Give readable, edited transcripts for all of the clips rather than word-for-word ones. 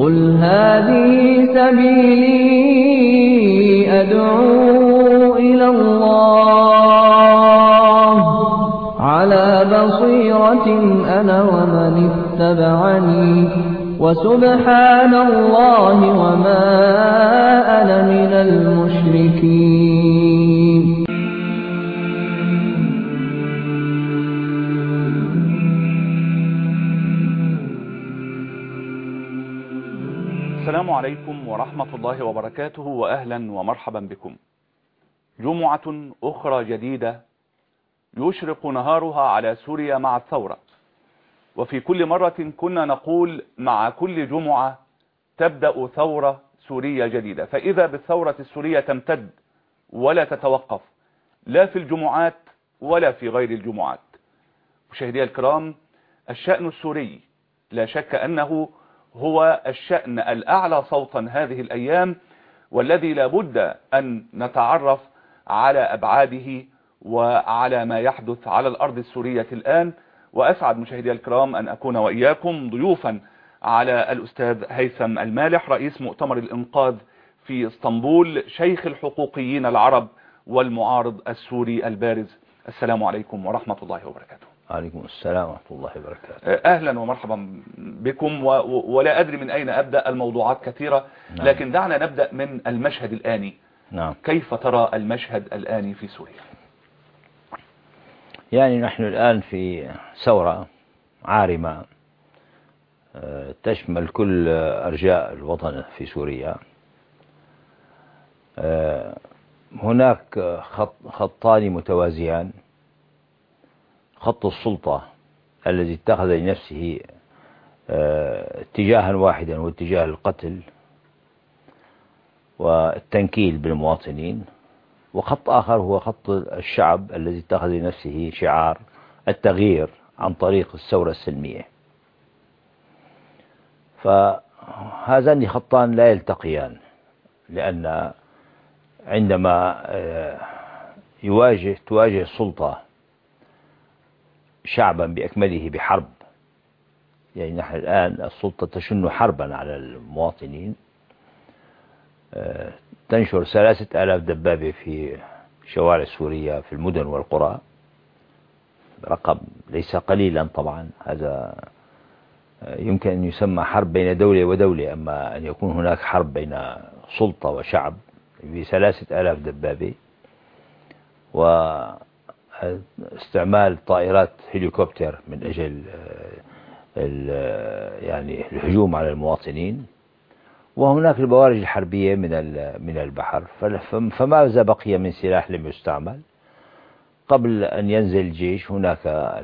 قل هذه سبيلي أدعو إلى الله على بصيرة أنا ومن اتبعني وسبحان الله وما أنا من المشركين. السلام عليكم ورحمة الله وبركاته، وأهلا ومرحبا بكم. جمعة أخرى جديدة يشرق نهارها على سوريا مع الثورة، وفي كل مرة كنا نقول مع كل جمعة تبدأ ثورة سورية جديدة، فإذا بالثورة السورية تمتد ولا تتوقف لا في الجمعات ولا في غير الجمعات. مشاهدي الكرام، الشأن السوري لا شك أنه هو الشأن الأعلى صوتا هذه الأيام، والذي لا بد أن نتعرف على أبعاده وعلى ما يحدث على الأرض السورية الآن. وأسعد مشاهدي الكرام أن أكون وإياكم ضيوفا على الأستاذ هيثم المالح، رئيس مؤتمر الإنقاذ في اسطنبول، شيخ الحقوقيين العرب والمعارض السوري البارز. السلام عليكم ورحمة الله وبركاته. عليكم السلام ورحمة الله وبركاته. أهلا ومرحبا بكم، ولا أدري من أين أبدأ، الموضوعات كثيرة. نعم. لكن دعنا نبدأ من المشهد الآني. نعم. كيف ترى المشهد الآني في سوريا؟ يعني نحن الآن في ثورة عارمة تشمل كل أرجاء الوطن في سوريا. هناك خطان متوازيان: خط السلطة الذي اتخذ لنفسه اتجاها واحدا واتجاه القتل والتنكيل بالمواطنين، وخط آخر هو خط الشعب الذي اتخذ لنفسه شعار التغيير عن طريق الثورة السلمية. فهذان خطان لا يلتقيان، لأن عندما تواجه السلطة شعبا بأكمله بحرب، يعني نحن الآن السلطة تشن حربا على المواطنين، تنشر 3000 دبابة في شوارع سوريا في المدن والقرى، رقم ليس قليلا طبعا. هذا يمكن أن يسمى حرب بين دولة ودولة، أما أن يكون هناك حرب بين سلطة وشعب ب3000 دبابة، واستعمال طائرات هليكوبتر من أجل يعني الهجوم على المواطنين، وهناك البوارج الحربية من البحر. فماذا بقي من سلاح لم يستعمل؟ قبل أن ينزل الجيش هناك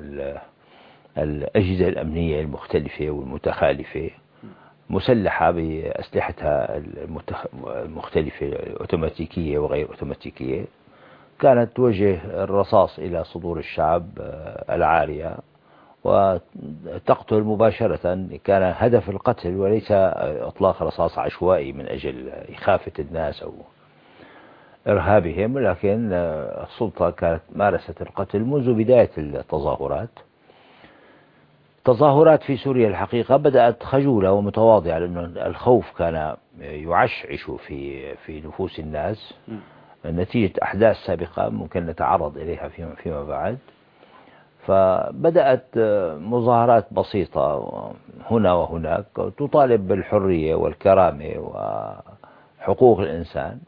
الأجهزة الأمنية المختلفة والمتخالفة مسلحة بأسلحتها المختلفة، الأوتوماتيكية وغير أوتوماتيكية، كانت توجه الرصاص إلى صدور الشعب العارية وتقتل مباشرة. كان هدف القتل وليس إطلاق رصاص عشوائي من أجل إخافة الناس أو إرهابهم، ولكن السلطة كانت مارست القتل منذ بداية التظاهرات. التظاهرات في سوريا الحقيقة بدأت خجولة ومتواضعة، لأن الخوف كان يعشعش في نفوس الناس نتيجة أحداث سابقة ممكن نتعرض إليها فيما بعد. فبدأت مظاهرات بسيطة هنا وهناك تطالب بالحرية والكرامة وحقوق الإنسان.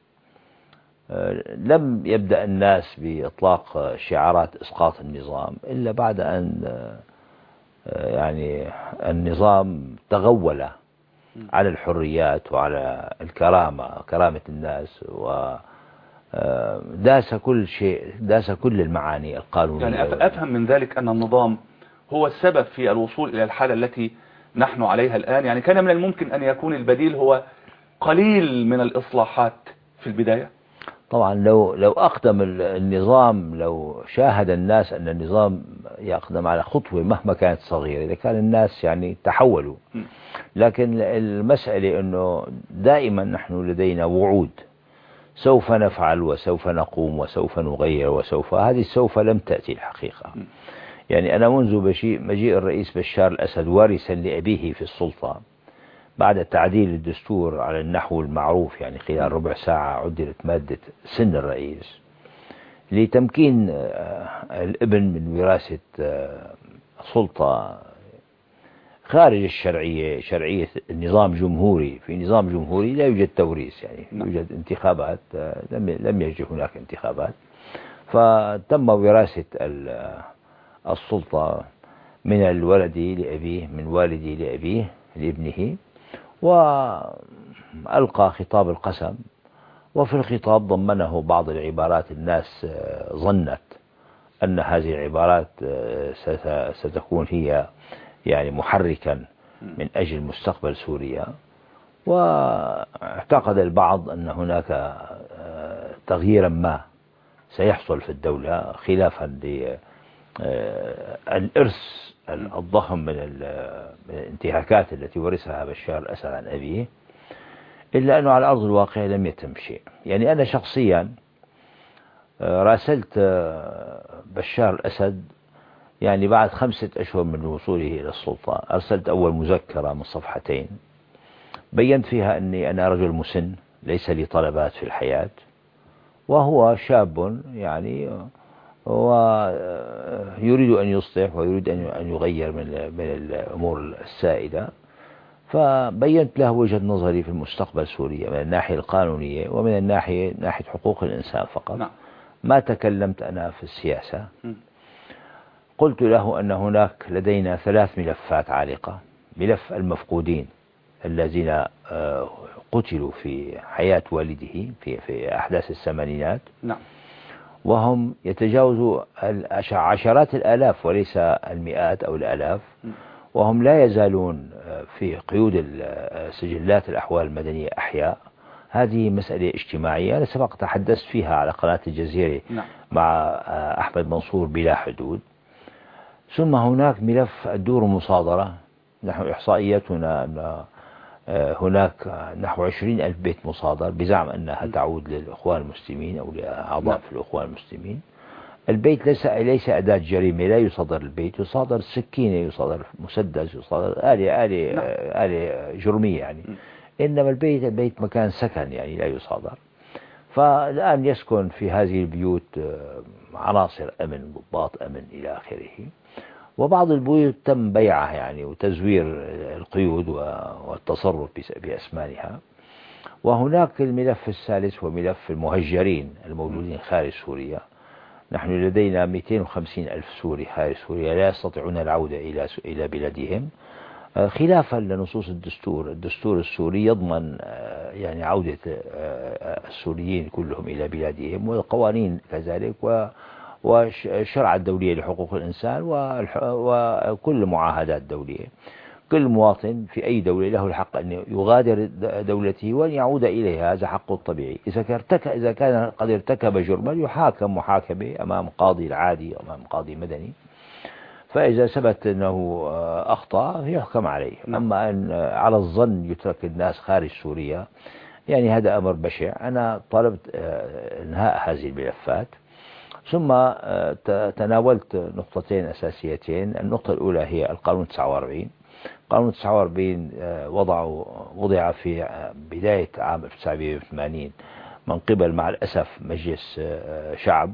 لم يبدأ الناس بإطلاق شعارات إسقاط النظام إلا بعد أن يعني النظام تغول على الحريات وعلى كرامة الناس، داس كل شيء، داس كل المعاني القانونية. يعني أفهم من ذلك أن النظام هو السبب في الوصول إلى الحالة التي نحن عليها الآن. يعني كان من الممكن أن يكون البديل هو قليل من الإصلاحات في البداية. طبعا لو أقدم النظام، لو شاهد الناس أن النظام يقدم على خطوة مهما كانت صغيرة، إذا كان الناس يعني تحولوا. لكن المسألة أنه دائما نحن لدينا وعود: سوف نفعل وسوف نقوم وسوف نغير هذه سوف لم تأتي الحقيقة. يعني أنا منذ مجيء الرئيس بشار الأسد وارثا لأبيه في السلطة بعد تعديل الدستور على النحو المعروف، يعني خلال ربع ساعة عدلت مادة سن الرئيس لتمكين الابن من وراثة سلطة خارج الشرعية، شرعية النظام جمهوري. في نظام جمهوري لا يوجد توريث، يعني يوجد انتخابات، لم يجد هناك انتخابات، فتم وراثة السلطة من الولد لأبيه، من والدي لأبيه لابنه. وألقى خطاب القسم، وفي الخطاب ضمنه بعض العبارات الناس ظنت أن هذه العبارات ستكون هي يعني محركا من أجل مستقبل سوريا، واعتقد البعض أن هناك تغييرا ما سيحصل في الدولة خلافا للإرث الضخم من الانتهاكات التي ورثها بشار الأسد عن أبيه، إلا أنه على أرض الواقع لم يتم شيء. يعني أنا شخصيا راسلت بشار الأسد يعني بعد 5 أشهر من وصوله إلى السلطة، أرسلت أول مذكرة من صفحتين بينت فيها أني أنا رجل مسن ليس لي طلبات في الحياة، وهو شاب يعني ويريد أن يصلح ويريد أن يغير من الأمور السائدة. فبينت له وجهة نظري في المستقبل سوريا من الناحية القانونية ومن ناحية حقوق الإنسان فقط. ما تكلمت أنا في السياسة. قلت له أن هناك لدينا 3 ملفات عالقة: ملف المفقودين الذين قتلوا في حياة والده في أحداث الثمانينات، وهم يتجاوزوا عشرات الآلاف وليس المئات أو الآلاف، وهم لا يزالون في قيود سجلات الأحوال المدنية أحياء. هذه مسألة اجتماعية أنا سبق تحدثت فيها على قناة الجزيرة مع أحمد منصور بلا حدود. ثم هناك ملف الدور المصادرة. نحن إحصائياتنا أن هناك نحو 20,000 بيت مصادر بزعم أنها تعود للإخوان المسلمين أو لأعضاء في الإخوان المسلمين. البيت ليس أداة جريمة، لا يصادر البيت، يصادر سكينة، يصادر مسدس، يصادر آلة جرمية يعني. إنما البيت مكان سكن يعني لا يصادر. فالآن يسكن في هذه البيوت عناصر أمن، ضباط أمن إلى آخره، وبعض البيوت تم بيعها يعني وتزوير القيود والتصرف بأسمانها. وهناك الملف الثالث هو ملف المهجرين الموجودين خارج سوريا. نحن لدينا 250,000 سوري خارج سوريا لا يستطيعون العودة إلى بلادهم، خلافا لنصوص الدستور السوري يضمن يعني عودة السوريين كلهم إلى بلادهم، والقوانين كذلك، والشرع الدولية لحقوق الإنسان، وكل معاهدات دولية. كل مواطن في أي دولة له الحق أن يغادر دولته وأن يعود إليها، هذا حقه الطبيعي. إذا كان قد ارتكب جرما يحاكم محاكمة أمام قاضي العادي، أمام قاضي مدني، فإذا ثبت أنه أخطأ يحكم عليه. أما أن على الظن يترك الناس خارج سوريا يعني هذا أمر بشع. أنا طلبت إنهاء هذه الملفات، ثم تناولت نقطتين أساسيتين. النقطة الأولى هي القانون 49. قانون 49 وضع في بداية عام 1980 من قبل مع الأسف مجلس شعب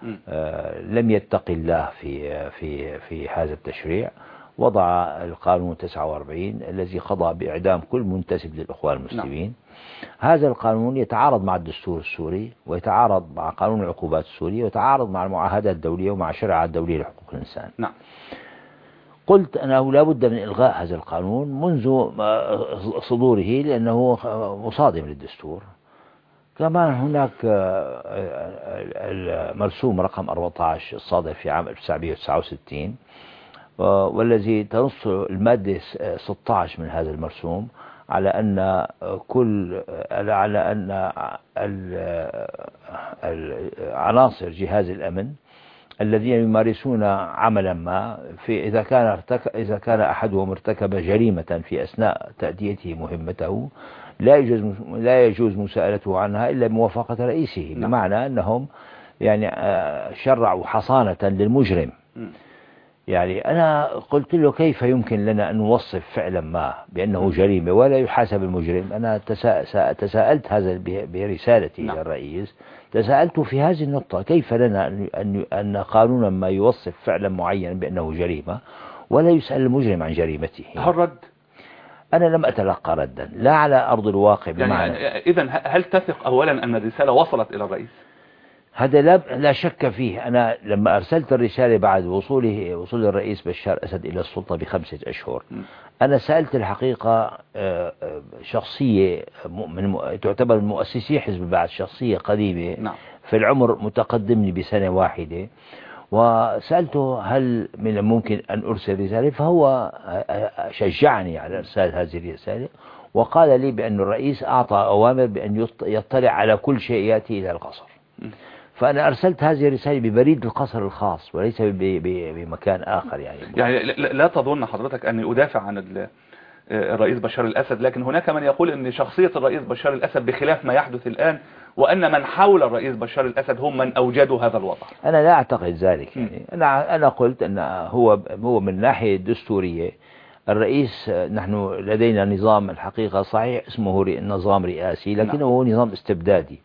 لم يتقي الله في هذا التشريع. وضع القانون 49 الذي قضى بإعدام كل منتسب للإخوان المسلمين. هذا القانون يتعارض مع الدستور السوري، ويتعارض مع قانون العقوبات السوري، ويتعارض مع المعاهدات الدولية ومع الشريعة الدولية لحقوق الإنسان. قلت أنه لا بد من إلغاء هذا القانون منذ صدوره لأنه مصادم للدستور. كمان هناك المرسوم رقم 14 الصادر في عام 1969، والذي تنص المادة 16 من هذا المرسوم على أن عناصر جهاز الأمن الذين يمارسون عملا ما إذا كان أحدهم ارتكب جريمة في أثناء تأديته مهمته لا يجوز مساءلته عنها إلا بموافقة رئيسه. بمعنى أنهم يعني شرعوا حصانة للمجرم يعني أنا قلت له كيف يمكن لنا أن نوصف فعلا ما بأنه جريمة ولا يحاسب المجرم. أنا تساءلت هذا برسالتي إلى الرئيس، تساءلته في هذه النقطة، كيف لنا أن قانونا ما يوصف فعلا معين بأنه جريمة ولا يسأل المجرم عن جريمته. هل رد؟ أنا لم أتلقى ردا لا على أرض الواقع. بمعنى يعني إذن هل تثق أولا أن الرسالة وصلت إلى الرئيس؟ هذا لا شك فيه. أنا لما أرسلت الرسالة بعد وصول الرئيس بشار أسد إلى السلطة ب5 أشهر، أنا سألت الحقيقة شخصية تعتبر من مؤسسي حزب البعث، شخصية قديمة في العمر متقدمني بسنة واحدة، وسألته هل من الممكن أن أرسل رسالة، فهو شجعني على إرسال هذه الرسالة، وقال لي بأن الرئيس أعطى أوامر بأن يطلع على كل شيء يأتي إلى القصر. فأنا أرسلت هذه الرسالة ببريد القصر الخاص وليس بمكان آخر. يعني لا تظن حضرتك أني أدافع عن الرئيس بشار الأسد، لكن هناك من يقول أن شخصية الرئيس بشار الأسد بخلاف ما يحدث الآن، وأن من حول الرئيس بشار الأسد هم من أوجدوا هذا الوضع. أنا لا أعتقد ذلك. يعني أنا قلت أن هو من ناحية دستورية الرئيس، نحن لدينا نظام الحقيقة صحيح اسمه نظام رئاسي، لكنه هو نظام استبدادي.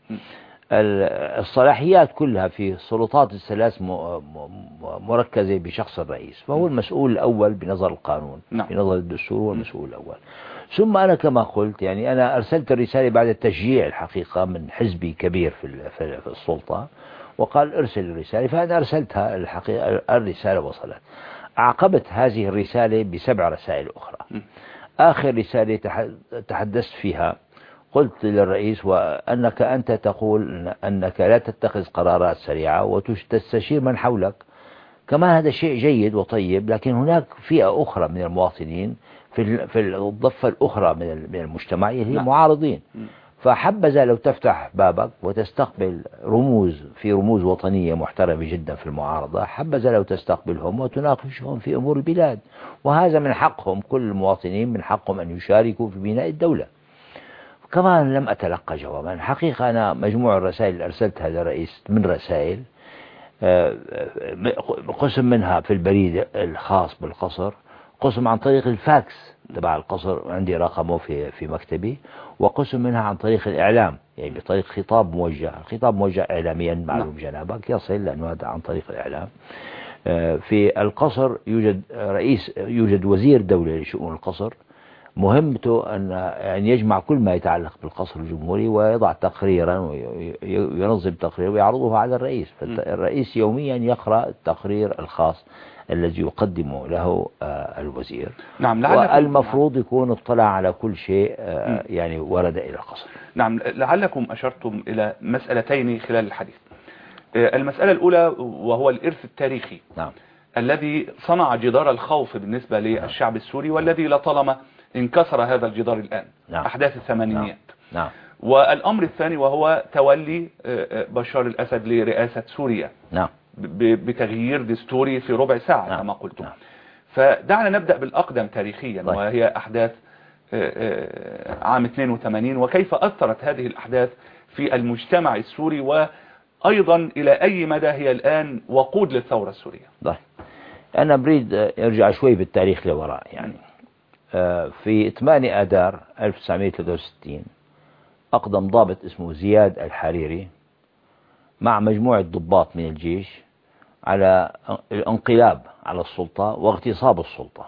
الصلاحيات كلها في السلطات الثلاث مركزة بشخص الرئيس، فهو المسؤول الأول بنظر القانون، بنظر الدستور هو المسؤول الأول. ثم أنا كما قلت يعني أنا أرسلت الرسالة بعد التشجيع الحقيقة من حزبي كبير في السلطة، وقال أرسل الرسالة، فأنا أرسلتها. الحقيقة الرسالة وصلت. أعقبت هذه الرسالة ب7 رسائل أخرى. آخر رسالة تحدثت فيها قلت للرئيس وأنك أنت تقول أنك لا تتخذ قرارات سريعة وتستشير من حولك، كما هذا شيء جيد وطيب، لكن هناك فئة أخرى من المواطنين في الضفة الأخرى من المجتمع هي معارضين. فحبذا لو تفتح بابك وتستقبل رموز وطنية محترمة جدا في المعارضة، حبذا لو تستقبلهم وتناقشهم في أمور البلاد، وهذا من حقهم. كل المواطنين من حقهم أن يشاركوا في بناء الدولة. كمان لم أتلقى جوابا. الحقيقة أنا مجموع الرسائل اللي أرسلتها للرئيس من رسائل، قسم منها في البريد الخاص بالقصر، قسم عن طريق الفاكس تبع القصر عندي رقمه في مكتبي، وقسم منها عن طريق الإعلام، يعني بطريق خطاب موجه إعلاميا معلوم جنابك يصل، لأنه هذا عن طريق الإعلام. في القصر يوجد وزير دولة لشؤون القصر، مهمته أن يجمع كل ما يتعلق بالقصر الجمهوري ويضع تقريرا وينظم تقرير ويعرضه على الرئيس. فالرئيس يوميا يقرأ التقرير الخاص الذي يقدمه له الوزير. والمفروض يكون اطلع على كل شيء يعني ورد إلى القصر. نعم، لعلكم أشرتم إلى مسألتين خلال الحديث. المسألة الأولى وهو الإرث التاريخي الذي صنع جدار الخوف بالنسبة للشعب السوري، والذي لطالما انكسر هذا الجدار الآن. أحداث الثمانينيات. والأمر الثاني وهو تولي بشار الأسد لرئاسة سوريا بتغيير دستوري في ربع ساعة كما قلتم. فدعنا نبدأ بالأقدم تاريخيا، وهي أحداث عام 82، وكيف أثرت هذه الأحداث في المجتمع السوري، وأيضا إلى أي مدى هي الآن وقود للثورة السورية. أنا بريد أرجع شوي بالتاريخ لوراء. يعني في 8 آذار 1963 أقدم ضابط اسمه زياد الحريري مع مجموعة ضباط من الجيش على الانقلاب على السلطة واغتصاب السلطة.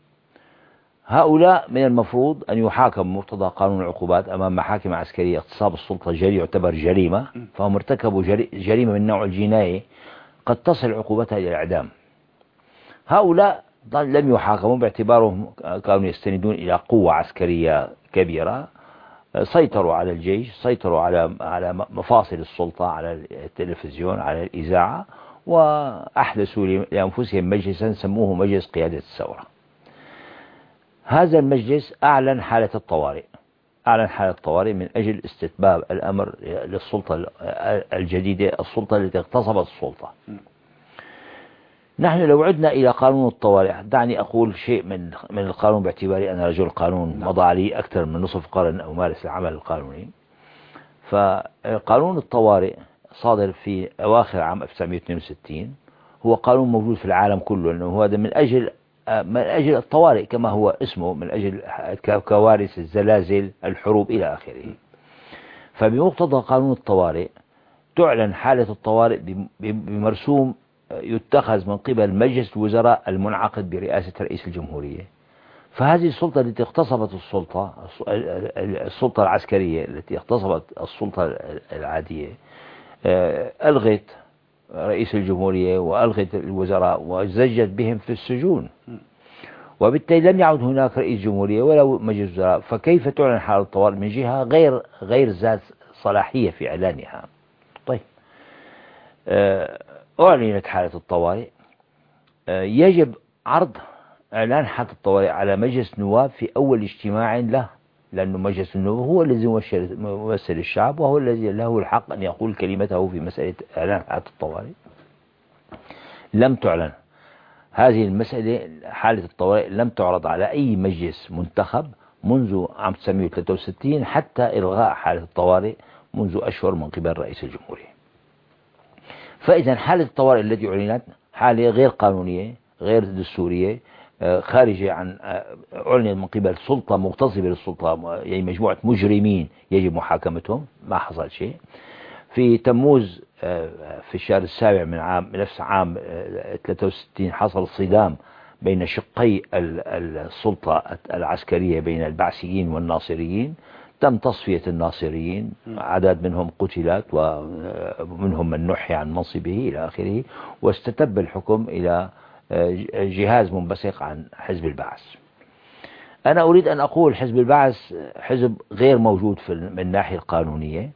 هؤلاء من المفروض أن يحاكموا مقتضى قانون العقوبات أمام محاكم عسكرية. اغتصاب السلطة يعتبر جريمة، فهم ارتكبوا جريمة من نوع الجناية قد تصل عقوبتها إلى الإعدام. هؤلاء لم يحاكموا باعتبارهم كانوا يستندون إلى قوة عسكرية كبيرة، سيطروا على الجيش، سيطروا على مفاصل السلطة، على التلفزيون، على الإذاعة، وأحدثوا لأنفسهم مجلسا سموه مجلس قيادة الثورة. هذا المجلس أعلن حالة الطوارئ من أجل استتباب الأمر للسلطة الجديدة، السلطة التي اغتصبت السلطة. نحن لو عدنا إلى قانون الطوارئ، دعني أقول شيء من القانون باعتباري أنا رجل قانون مضى لي أكثر من نصف قرن أمارس العمل القانوني. فقانون الطوارئ صادر في أواخر عام 1962، هو قانون موجود في العالم كله، لأنه هذا من أجل الطوارئ كما هو اسمه، من أجل كوارث الزلازل الحروب إلى آخره. فبمقتضى قانون الطوارئ تعلن حالة الطوارئ بمرسوم يتخذ من قبل مجلس الوزراء المنعقد برئاسة رئيس الجمهورية. فهذه السلطة التي اغتصبت السلطة العسكرية التي اغتصبت السلطة العادية ألغت رئيس الجمهورية وألغت الوزراء وزجت بهم في السجون، وبالتالي لم يعد هناك رئيس جمهورية ولا مجلس وزراء. فكيف تعلن حالة الطوارئ من جهة غير ذات صلاحية في إعلانها؟ طيب، أعلنت حالة الطوارئ، يجب عرض إعلان حالة الطوارئ على مجلس النواب في أول اجتماع له، لأنه مجلس النواب هو الذي يمثل الشعب وهو الذي له الحق أن يقول كلمته في مسألة إعلان حالة الطوارئ. لم تعلن هذه المسألة، حالة الطوارئ لم تعرض على أي مجلس منتخب منذ عام 1963 حتى إلغاء حالة الطوارئ منذ أشهر من قبل رئيس الجمهورية. فإذا حالة الطوارئ التي أعلنت حالة غير قانونية غير دستورية، خارجة عن أعلن من قبل سلطة مغتصبة للسلطة، يعني مجموعة مجرمين يجب محاكمتهم. ما حصل شيء. في تموز في الشهر السابع من نفس عام 63 حصل صدام بين شقي السلطة العسكرية بين البعثيين والناصريين. تم تصفية الناصريين، عدد منهم قتلت ومنهم من نحي عن منصبه إلى آخره، واستتب الحكم إلى جهاز منبثق عن حزب البعث. أنا أريد أن أقول حزب البعث حزب غير موجود من الناحية القانونية.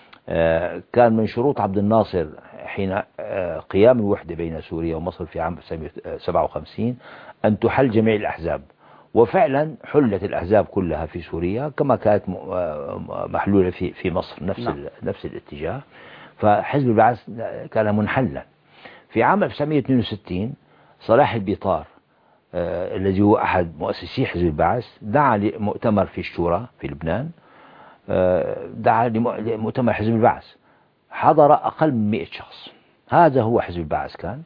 كان من شروط عبد الناصر حين قيام الوحدة بين سوريا ومصر في عام 1957 أن تحل جميع الأحزاب، وفعلا حلت الأحزاب كلها في سوريا كما كانت محلولة في مصر، نفس الاتجاه. فحزب البعث كان منحلا. في عام 1962 صلاح البيطار الذي هو أحد مؤسسي حزب البعث دعا لمؤتمر في الشورى في لبنان، دعا لمؤتمر حزب البعث، حضر أقل من 100 شخص. هذا هو حزب البعث كان.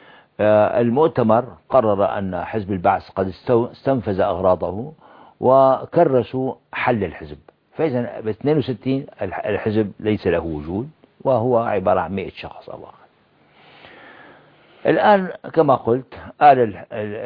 المؤتمر قرر أن حزب البعث قد استنفذ أغراضه وكرسوا حل الحزب. فإذا ب 62 الحزب ليس له وجود وهو عبارة عن 100 شخص أو أقل. الآن كما قلت آل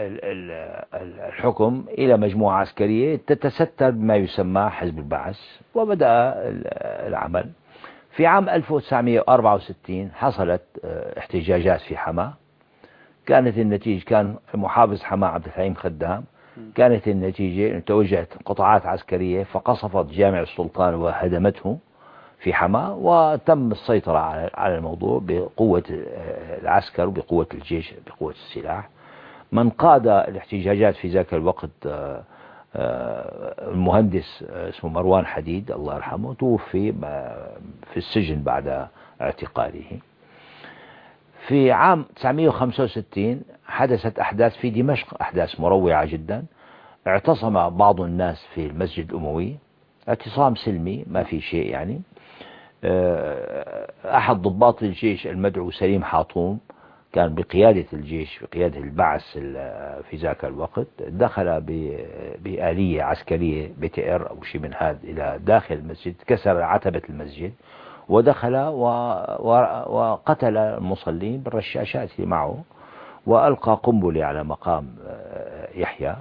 الحكم إلى مجموعة عسكرية تتستر بما يسمى حزب البعث، وبدأ العمل. في عام 1964 حصلت احتجاجات في حما. كانت النتيجة، كان محافظ حما عبد الحليم خدام، كانت النتيجة أن توجهت قطاعات عسكرية فقصفت جامع السلطان وهدمته في حما، وتم السيطرة على الموضوع بقوة العسكر وبقوة الجيش بقوة السلاح. من قاد الاحتجاجات في ذاك الوقت المهندس اسمه مروان حديد الله يرحمه، توفي في السجن بعد اعتقاله. في عام 1965 حدثت أحداث في دمشق، أحداث مروعة جدا. اعتصم بعض الناس في المسجد الأموي، اعتصام سلمي ما في شيء يعني. أحد ضباط الجيش المدعو سليم حاطوم كان بقيادة الجيش بقيادة البعث في ذاك الوقت، دخل بآلية عسكرية BTR أو شيء من هذا إلى داخل المسجد، كسر عتبة المسجد ودخل وقتل المصلين بالرشاشات اللي معه، وألقى قنبلة على مقام يحيى.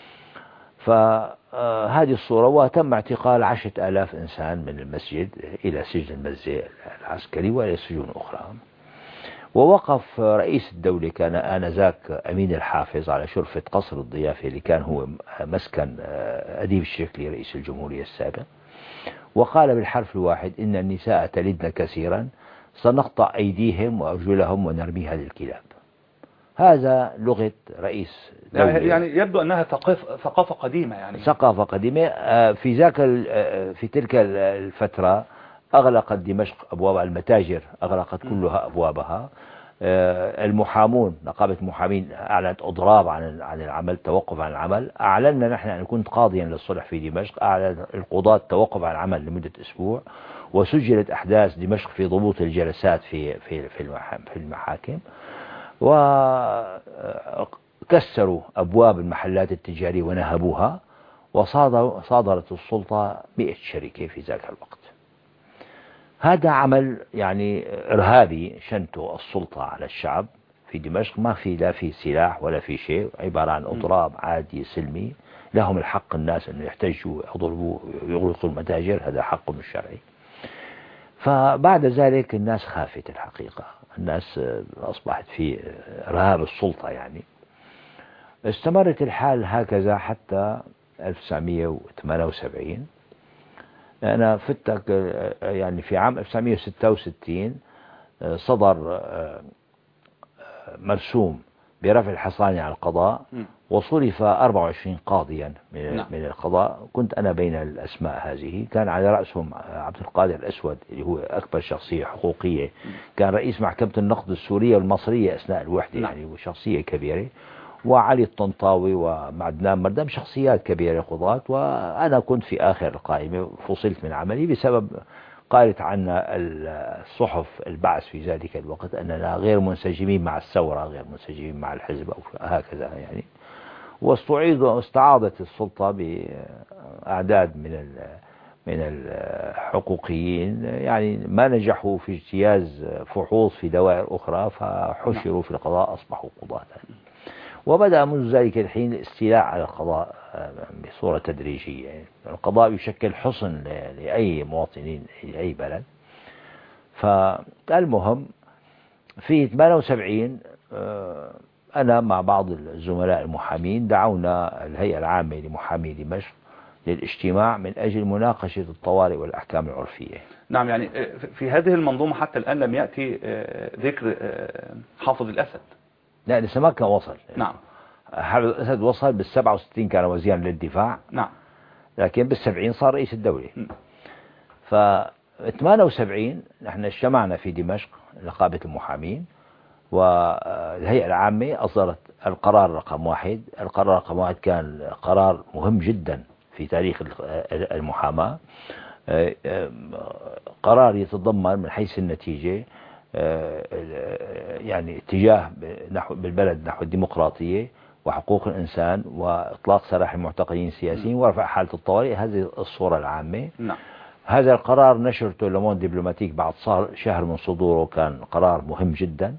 فهذه الصورة، وتم اعتقال 10,000 إنسان من المسجد إلى سجن المزة العسكري وإلى سجون أخرى. ووقف رئيس الدولة كان آنذاك أمين الحافظ على شرفة قصر الضيافة اللي كان هو مسكن أديب الشكلي رئيس الجمهورية السابق، وقال بالحرف الواحد: إن النساء تلدن كثيرا، سنقطع أيديهم وأرجلهم ونرميها للكلاب. هذا لغة رئيس دولة. يعني يبدو أنها ثقافة قديمة، يعني ثقافة قديمة. في تلك الفترة أغلقت دمشق أبواب المتاجر، أغلقت كلها أبوابها. المحامون، نقابة المحامين أعلنت إضراب عن العمل، توقف عن العمل. أعلنا نحن أن كنت قاضيا للصلح في دمشق، أعلن القضاة توقف عن العمل لمدة أسبوع. وسجلت أحداث دمشق في ضبوط الجلسات في المحاكم. وكسروا أبواب المحلات التجارية ونهبوها، وصادرت السلطة 100 شركة في ذاك الوقت. هذا عمل يعني إرهابي شنته السلطة على الشعب في دمشق. ما في لا في سلاح ولا في شيء، عبارة عن إضراب عادي سلمي. لهم الحق الناس أن يحتجوا يضربوا يغلقوا المتاجر، هذا حقهم الشرعي. فبعد ذلك الناس خافت الحقيقة، الناس أصبحت في رهاب السلطة يعني. استمرت الحال هكذا حتى 1978. أنا فتك يعني في عام 1966 صدر مرسوم برفع الحصانة عن القضاء، وصرف 24 قاضيا من القضاء. كنت أنا بين الأسماء هذه. كان على رأسهم عبد القادر الأسود اللي هو أكبر شخصية حقوقية، كان رئيس محكمة النقد السورية والمصرية أثناء الوحدة يعني، وشخصية كبيرة. وعلي الطنطاوي ومعدنان مردم شخصيات كبيرة قضاة. وأنا كنت في آخر القائمة، فصلت من عملي بسبب قالت عنا الصحف البعث في ذلك الوقت أننا غير منسجمين مع الثورة، غير منسجمين مع الحزب أو هكذا يعني. واستعاضت السلطة بأعداد من الحقوقيين يعني ما نجحوا في اجتياز فحوص في دوائر أخرى، فحشروا في القضاء، أصبحوا قضاة. وبدأ منذ ذلك الحين الاستيلاء على القضاء بصورة تدريجية. القضاء يشكل حصن لأي مواطنين لأي بلد. فالمهم في 78 أنا مع بعض الزملاء المحامين دعونا الهيئة العامة لمحامي دمشق للاجتماع من أجل مناقشة الطوارئ والأحكام العرفية. نعم، يعني في هذه المنظومة حتى الآن لم يأتي ذكر حافظ الأسد. لا لسه ما كان وصل. نعم، حافظ الأسد وصل بال67 كان وزيرا للدفاع. نعم، لكن بال70 صار رئيس الدولة. ف 78 نحن اجتمعنا في دمشق نقابة المحامين، والهيئة العامة أصدرت القرار رقم 1. القرار رقم 1 كان قرار مهم جدا في تاريخ المحاماة. قرار يتضمن من حيث النتيجة يعني اتجاه نحو بالبلد نحو الديمقراطية وحقوق الإنسان وإطلاق سراح المعتقلين السياسيين ورفع حالة الطوارئ. هذه الصورة العامة. نعم. هذا القرار نشرته لومون دبلوماتيك بعد شهر من صدوره، كان قرار مهم جدا.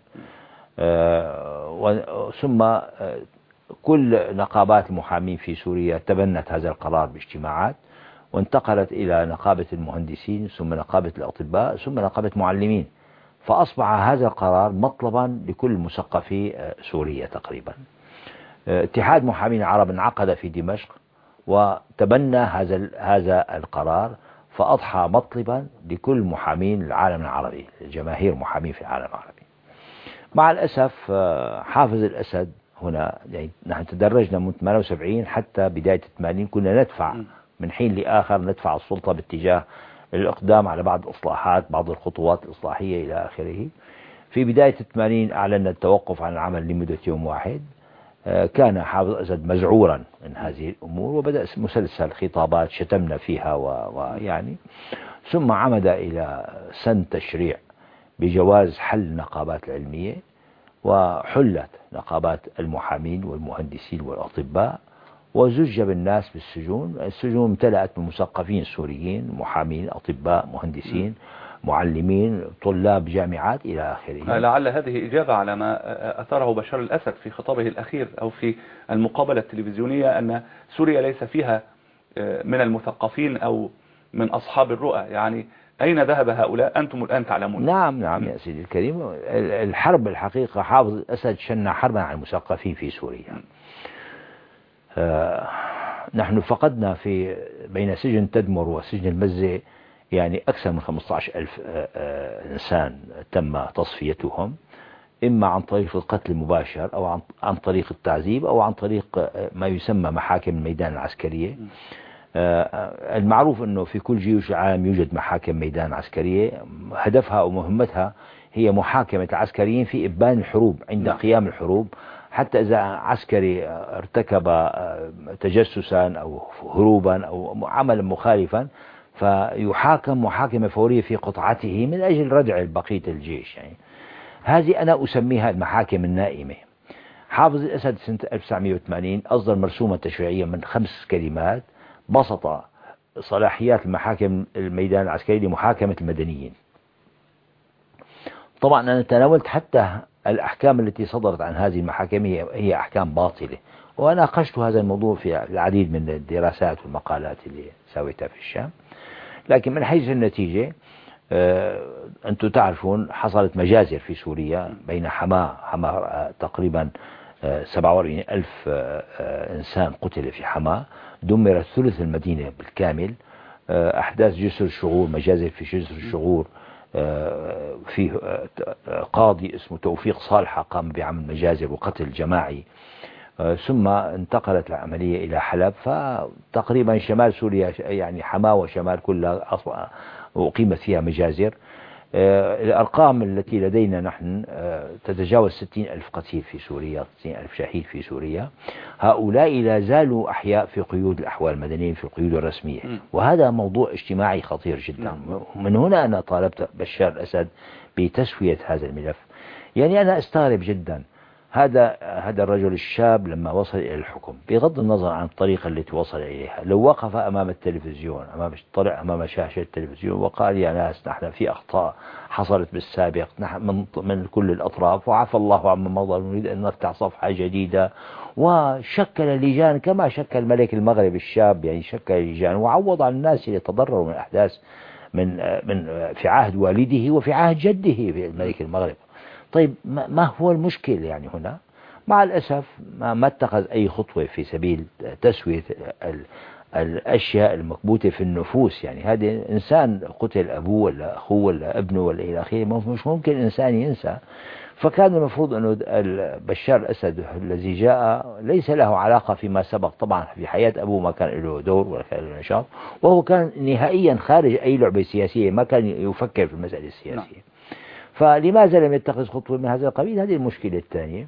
ثم كل نقابات المحامين في سوريا تبنت هذا القرار باجتماعات، وانتقلت إلى نقابة المهندسين، ثم نقابة الأطباء، ثم نقابة معلمين. فأصبح هذا القرار مطلبا لكل مثقفي سوريا تقريبا. اتحاد محامين العرب انعقد في دمشق وتبنى هذا القرار، فأضحى مطلبا لكل محامين العالم العربي، جماهير محامين في العالم العربي. مع الأسف حافظ الأسد هنا يعني نحن تدرجنا من 78 حتى بداية 80 كنا ندفع من حين لآخر، ندفع السلطة باتجاه الإقدام على بعض الإصلاحات، بعض الخطوات الإصلاحية إلى آخره. في بداية 80 أعلن التوقف عن العمل لمدة يوم واحد. كان حافظ الأسد مذعورا من هذه الأمور، وبدأ مسلسل خطابات شتمنا فيها ويعني. ثم عمد إلى سن تشريع بجواز حل النقابات العلمية، وحلت نقابات المحامين والمهندسين والأطباء، وزج بالناس بالسجون. السجون امتلأت بمثقفين سوريين، محامين، أطباء، مهندسين، معلمين، طلاب جامعات إلى آخره. لعل هذه إجابة على ما أثاره بشار الأسد في خطابه الأخير أو في المقابلة التلفزيونية، أن سوريا ليس فيها من المثقفين أو من أصحاب الرؤى. يعني أين ذهب هؤلاء؟ أنتم الآن تعلمون. نعم يا سيدي الكريم. الحرب الحقيقة حافظ الأسد شن حربا على المثقفين في سوريا. نحن فقدنا في بين سجن تدمر وسجن المزة يعني أكثر من 15,000 إنسان تم تصفيتهم، إما عن طريق القتل المباشر أو عن طريق التعذيب أو عن طريق ما يسمى محاكم الميدان العسكرية. المعروف أنه في كل جيوش العالم يوجد محاكم ميدان عسكرية، هدفها ومهمتها هي محاكمة العسكريين في إبان الحروب عند قيام الحروب، حتى إذا عسكري ارتكب تجسسا أو هروبا أو عملا مخالفا فيحاكم محاكمة فورية في قطعته من أجل ردع بقية الجيش يعني. هذه أنا أسميها المحاكم النائمة. حافظ الأسد سنة 1980 أصدر مرسومة تشريعية من 5 كلمات بسط صلاحيات المحاكم الميدان العسكري لمحاكمة المدنيين. طبعا أنا تناولت حتى الأحكام التي صدرت عن هذه المحاكم هي أحكام باطلة، وناقشت هذا الموضوع في العديد من الدراسات والمقالات اللي سويتها في الشام. لكن من حيث النتيجة أنتم تعرفون حصلت مجازر في سوريا بين حما تقريبا 47 ألف إنسان قتل في حما، دمرت ثلث المدينة بالكامل. أحداث جسر الشغور، مجازر في جسر الشغور، في قاضي اسمه توفيق صالحة قام بعمل مجازر وقتل جماعي. ثم انتقلت العملية إلى حلب، فتقريبا شمال سوريا يعني حما وشمال كلها أقيمت فيها مجازر. الأرقام التي لدينا نحن تتجاوز 60 ألف قتيل في سوريا، 60 ألف شهيد في سوريا. هؤلاء لا زالوا أحياء في قيود الأحوال المدنية، في القيود الرسمية، وهذا موضوع اجتماعي خطير جدا. من هنا أنا طالبت بشار الأسد بتسوية هذا الملف. يعني أنا أستغرب جدا هذا الرجل الشاب لما وصل إلى الحكم، بغض النظر عن الطريقة التي وصل إليها، لو وقف أمام التلفزيون، طلع أمام شاشة التلفزيون وقال يا ناس نحن في أخطاء حصلت بالسابق نحن من كل الأطراف وعفى الله عما مضى، نريد أن نفتح صفحة جديدة، وشكل لجان كما شكل ملك المغرب الشاب، يعني شكل لجان وعوض عن الناس اللي تضرروا من أحداث من في عهد والده وفي عهد جده في الملك المغرب. طيب ما هو المشكل يعني هنا؟ مع الأسف ما اتخذ أي خطوة في سبيل تسوية الأشياء المكبوتة في النفوس. يعني هذا إنسان قتل أبوه ولا أخوه ولا ابنه ولا إلى آخره، مش ممكن إنسان ينسى. فكان المفروض أنه بشار الأسد الذي جاء ليس له علاقة فيما سبق، طبعا في حياة أبوه ما كان له دور ولا كان له نشاط، وهو كان نهائيا خارج أي لعبة سياسية، ما كان يفكر في المسألة السياسية. فلماذا لم يتخذ خطوة من هذا القبيل؟ هذه المشكلة الثانية.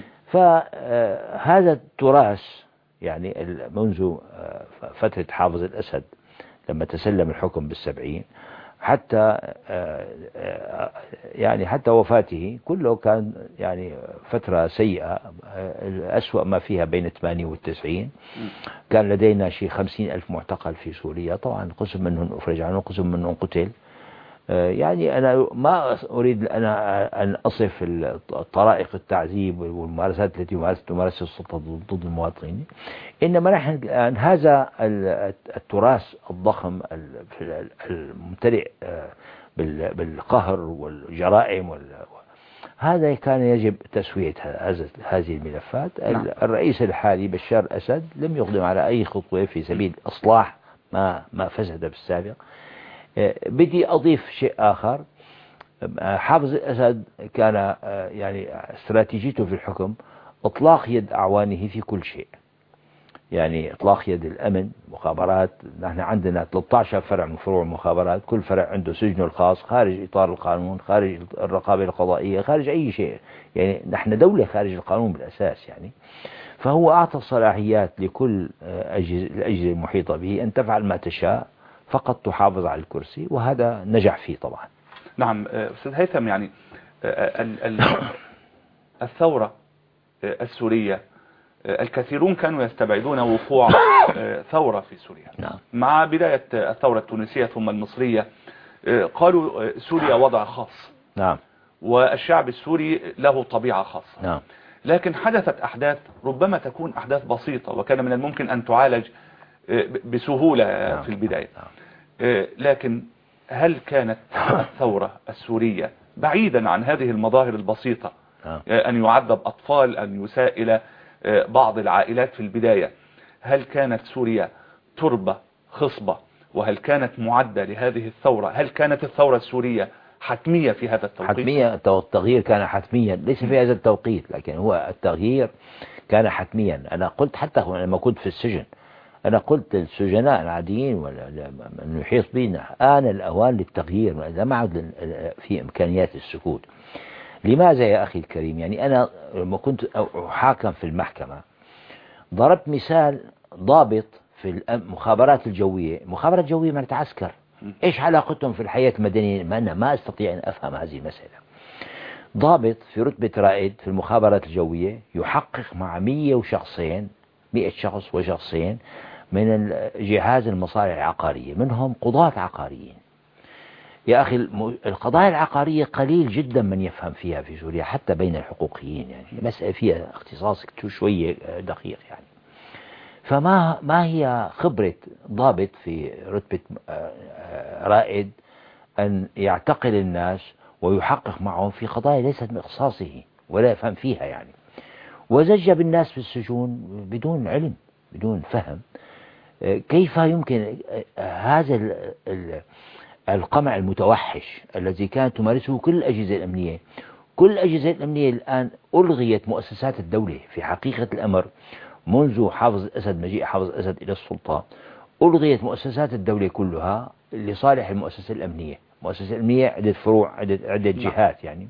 فهذا التراث يعني منذ فترة حافظ الأسد لما تسلم الحكم بالسبعين حتى يعني حتى وفاته كله كان يعني فترة سيئة، الأسوأ ما فيها بين 80 و90. كان لدينا شيء 50 ألف معتقل في سوريا، طبعا قسم منهم أفرج عنه، قسم منهم قتل. يعني أنا ما أريد أن أصف طرائق التعذيب والممارسات التي تمارسها السلطة ضد المواطنين، إنما نحن هذا التراث الضخم الممتلئ بالقهر والجرائم هذا كان يجب تسوية هذه الملفات. الرئيس الحالي بشار الأسد لم يقدم على أي خطوة في سبيل إصلاح ما فسد بالسابق. بدي أضيف شيء آخر. حافظ الأسد كان يعني استراتيجيته في الحكم إطلاق يد أعوانه في كل شيء، يعني إطلاق يد الأمن، مخابرات. نحن عندنا 13 فرع من فروع المخابرات، كل فرع عنده سجنه الخاص خارج إطار القانون، خارج الرقابة القضائية، خارج أي شيء. يعني نحن دولة خارج القانون بالأساس يعني. فهو أعطى الصلاحيات لكل الأجهزة المحيطة به أن تفعل ما تشاء، فقط تحافظ على الكرسي، وهذا نجح فيه طبعا. نعم أستاذ هيثم، يعني الثورة السورية الكثيرون كانوا يستبعدون وقوع ثورة في سوريا. نعم. مع بداية الثورة التونسية ثم المصرية قالوا سوريا وضع خاص. نعم. والشعب السوري له طبيعة خاصة. نعم. لكن حدثت أحداث ربما تكون أحداث بسيطة وكان من الممكن أن تعالج بسهولة في البداية. لكن هل كانت الثورة السورية بعيدا عن هذه المظاهر البسيطة، أن يعذب أطفال، أن يسائل بعض العائلات في البداية، هل كانت سوريا تربة خصبة؟ وهل كانت معدة لهذه الثورة؟ هل كانت الثورة السورية حتمية في هذا التوقيت؟ حتمية. التغيير كان حتميا، ليس في هذا التوقيت، لكن هو التغيير كان حتميا. أنا قلت حتى لما كنت في السجن، أنا قلت للسجناء العاديين من يحيط بنا آن الأوان للتغيير، ما عاد في إمكانيات السكوت. لماذا يا أخي الكريم؟ يعني أنا لما كنت أحاكم في المحكمة ضربت مثال ضابط في المخابرات الجوية. المخابرات الجوية مرت عسكر، إيش علاقتهم في الحياة المدنية؟ أنا ما أستطيع أن أفهم هذه المسألة. ضابط في رتبة رائد في المخابرات الجوية يحقق مع 100 شخصين، 100 شخص وشخصين من جهاز المصالح العقارية، منهم قضاة عقاريين. يا أخي القضايا العقارية قليل جدا من يفهم فيها في سوريا حتى بين الحقوقيين، يعني مسألة فيها اختصاص شوية دقيق يعني. فما هي خبرة ضابط في رتبة رائد أن يعتقل الناس ويحقق معهم في قضايا ليست من اختصاصه ولا يفهم فيها يعني، وزج بالناس في السجون بدون علم بدون فهم. كيف يمكن هذا القمع المتوحش الذي كانت تمارسه كل الأجهزة الأمنية؟ كل الأجهزة الأمنية الآن ألغيت مؤسسات الدولة في حقيقة الأمر. منذ حافظ الأسد، مجيء حافظ الأسد إلى السلطة، ألغيت مؤسسات الدولة كلها لصالح المؤسسة الأمنية. المؤسسة الأمنية عدة فروع، عدة جهات يعني،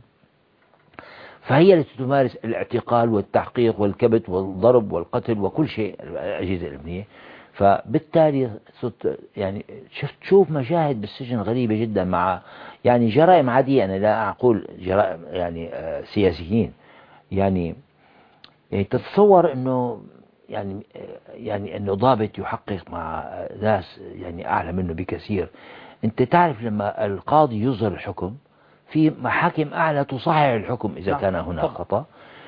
فهي التي تمارس الاعتقال والتحقيق والكبت والضرب والقتل وكل شيء الأجهزة الأمنية. فبالتالي يعني شوف مشاهد بالسجن غريبة جدا، مع يعني جرائم عادية، أنا لا أقول جرائم يعني سياسيين يعني تتصور أنه يعني أنه ضابط يحقق مع ناس يعني أعلى منه بكثير. أنت تعرف لما القاضي يصدر الحكم في محاكم أعلى تصحح الحكم إذا كان هناك خطأ،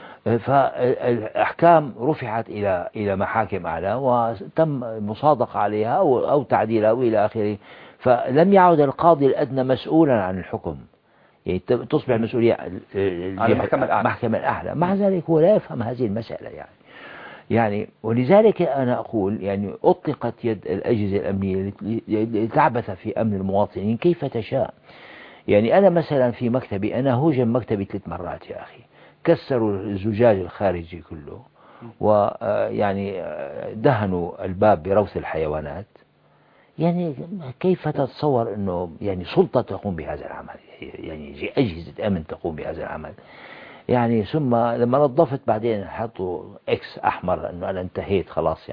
فالأحكام رفعت إلى محاكم أعلى وتم مصادقة عليها أو تعديلها وإلى آخره، فلم يعد القاضي الأدنى مسؤولا عن الحكم، يعني تصبح المسؤولية على المحكمة الأعلى. مع ذلك هو لا يفهم هذه المسألة يعني ولذلك أنا أقول يعني أطلقت يد الأجهزة الأمنية لتعبث في أمن المواطنين كيف تشاء. يعني أنا مثلا في مكتبي، أنا هوجم مكتبي 3 مرات يا أخي، كسروا الزجاج الخارجي كله، ويعني دهنوا الباب بروث الحيوانات. يعني كيف تتصور أنه يعني سلطة تقوم بهذا العمل، يعني أجهزة أمن تقوم بهذا العمل يعني؟ ثم لما نظفت بعدين حطوا إكس أحمر أنه أنا انتهيت خلاص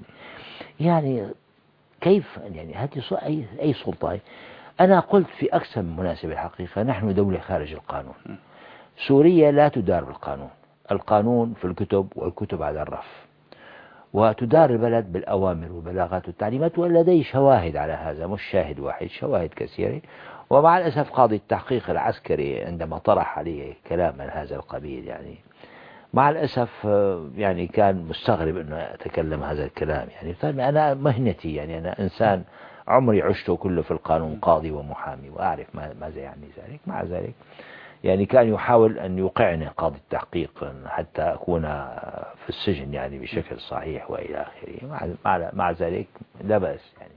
يعني كيف يعني هذه أي سلطة؟ أنا قلت في أكثر من مناسبة الحقيقة، نحن دولة خارج القانون. سوريا لا تدار بالقانون، القانون في الكتب والكتب على الرف، وتدار البلد بالأوامر والبلاغات والتعليمات، ولدي شواهد على هذا، مش شاهد واحد، شواهد كثيرة. ومع الأسف قاضي التحقيق العسكري عندما طرح عليه كلام من هذا القبيل يعني مع الأسف يعني كان مستغرب أنه أتكلم هذا الكلام يعني. أنا مهنتي يعني أنا إنسان عمري عشته كله في القانون، قاضي ومحامي، وأعرف ماذا يعني ذلك. مع ذلك يعني كان يحاول أن يوقعني قاضي التحقيق حتى أكون في السجن يعني بشكل صحيح وإلى آخره. مع ذلك لا بأس يعني.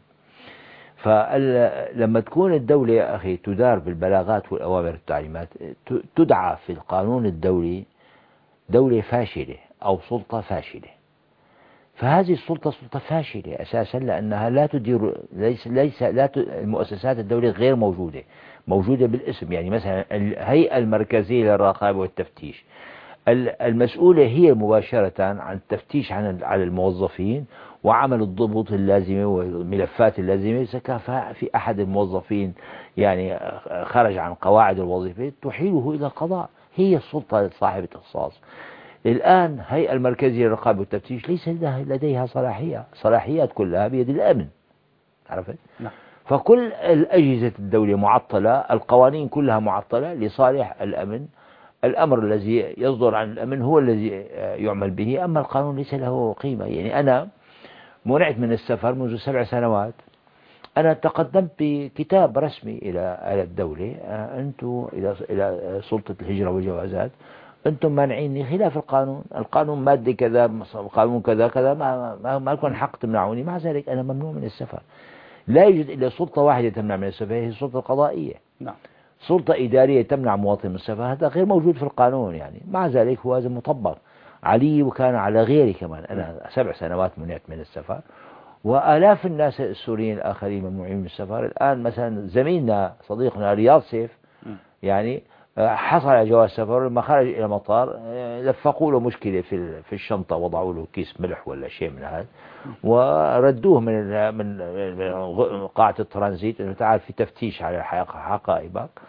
فلما تكون الدولة يا أخي تدار بالبلاغات والأوامر والتعليمات، تدعى في القانون الدولي دولة فاشلة أو سلطة فاشلة. فهذه السلطة سلطة فاشلة أساسا، لأنها لا تدير، المؤسسات الدولية غير موجودة بالاسم. يعني مثلا الهيئة المركزية للرقابة والتفتيش المسؤولة هي مباشرة عن التفتيش على الموظفين وعمل الضبط اللازمة والملفات اللازمة. إذا كان في أحد الموظفين يعني خرج عن قواعد الوظيفة تحيله إلى القضاء، هي السلطة صاحبة الاختصاص. الآن هيئة المركزية للرقابة والتفتيش ليس لديها صلاحيات كلها بيد الأمن، عرفت؟ نعم. فكل الأجهزة الدولة معطلة، القوانين كلها معطلة لصالح الأمن. الأمر الذي يصدر عن الأمن هو الذي يعمل به، أما القانون ليس له قيمة. يعني أنا منعت من السفر منذ 7 سنوات. أنا تقدمت بكتاب رسمي إلى الدولة، أنتم إلى سلطة الهجرة والجوازات، أنتم مانعيني خلاف القانون مادة كذا، قانون كذا كذا، ما لكم حق تمنعوني. مع ذلك أنا ممنوع من السفر. لا يوجد إلا سلطة واحدة تمنع من السفر، هي السلطة القضائية. نعم. سلطة إدارية تمنع مواطن من السفر، هذا غير موجود في القانون يعني. مع ذلك هو هذا مطبق علي وكان على غيري كمان. أنا 7 سنوات منعت من السفر، وآلاف الناس السوريين الآخرين ممنوعين من السفر. الآن مثلا زميلنا صديقنا رياض سيف يعني حصل على جواز سفر، لما خرج إلى المطار لفقوا له مشكلة في الشنطة، وضعوا له كيس ملح ولا شيء من هذا، وردوه من قاعة الترانزيت، إنه تعال في تفتيش على حقائبك.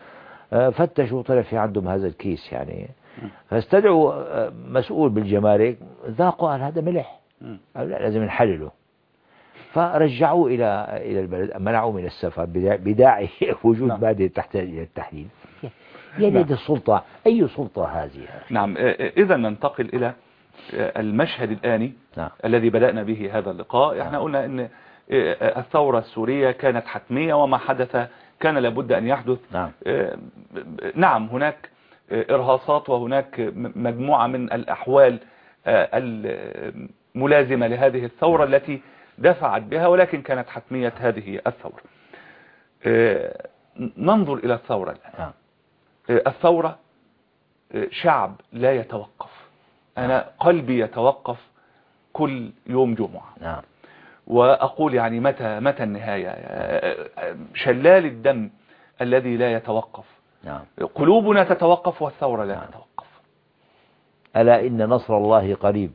فتشوا طلع في عندهم هذا الكيس يعني. فاستدعوا مسؤول بالجمارك، ذاقوا قال هذا ملح، قال لا لازم نحلله. فرجعوه إلى البلد، منعوه من السفر بداعي وجود مادة تحتاج إلى التحليل. يعني هذه السلطة، أي سلطة هذه؟ نعم. إذا ننتقل إلى المشهد الآني الذي بدأنا به هذا اللقاء. احنا قلنا أن الثورة السورية كانت حتمية، وما حدث كان لابد أن يحدث. نعم هناك إرهاصات وهناك مجموعة من الأحوال الملازمة لهذه الثورة التي دفعت بها، ولكن كانت حتمية هذه الثورة. ننظر إلى الثورة الآن. الثورة شعب لا يتوقف، أنا قلبي يتوقف كل يوم جمعة. وأقول يعني متى النهاية؟ شلال الدم الذي لا يتوقف. قلوبنا تتوقف والثورة لا تتوقف. ألا إن نصر الله قريب،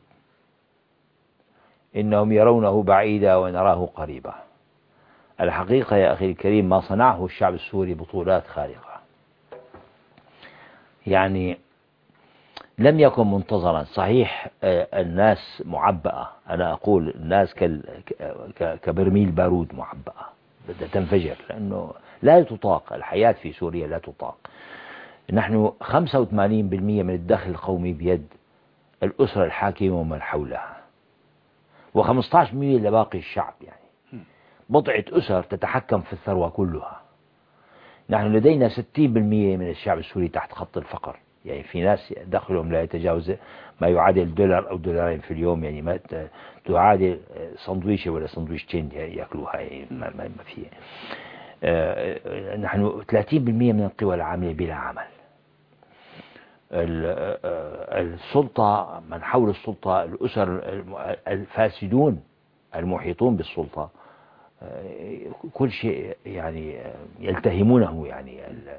إنهم يرونه بعيدا ونراه قريبا. الحقيقة يا أخي الكريم ما صنعه الشعب السوري بطولات خارقة، يعني لم يكن منتظرا. صحيح الناس معبأة، أنا أقول الناس كبرميل بارود معبأة بدها تنفجر، لأنه لا تطاق الحياة في سوريا، لا تطاق. نحن 85% من الدخل القومي بيد الأسرة الحاكمة ومن حولها، و15% لباقي الشعب، يعني بضعة أسر تتحكم في الثروة كلها. نحن لدينا 60% من الشعب السوري تحت خط الفقر، يعني في ناس دخلهم لا يتجاوز ما يعادل $1 أو $2 في اليوم، يعني ما تعادل سندويشة ولا سندويشتين يأكلوها، يعني ما في. نحن 30% من القوى العاملة بلا عمل. السلطة، من حول السلطة، الأسر الفاسدون المحيطون بالسلطة، كل شيء يعني يلتهمونه، يعني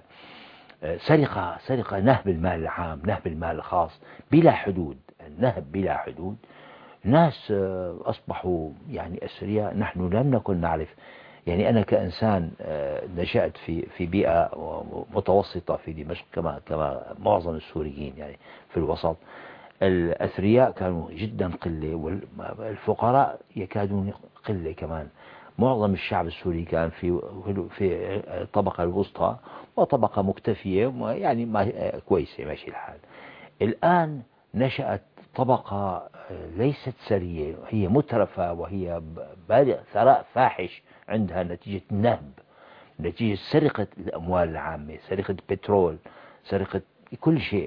سرقة، نهب المال العام، نهب المال الخاص بلا حدود، النهب بلا حدود. ناس أصبحوا يعني أثرياء نحن لم نكن نعرف. يعني أنا كإنسان نشأت في بيئة متوسطة في دمشق كما معظم السوريين، يعني في الوسط. الأثرياء كانوا جدا قلة، والفقراء يكادون قلة كمان. معظم الشعب السوري كان في الطبقة الوسطى وطبقة مكتفية، يعني ما كويسة ماشي الحال. الآن نشأت طبقة ليست ثرية، هي مترفة، وهي بالغ ثراء فاحش عندها نتيجة النهب، نتيجة سرقة الأموال العامة، سرقة بترول، سرقة كل شيء.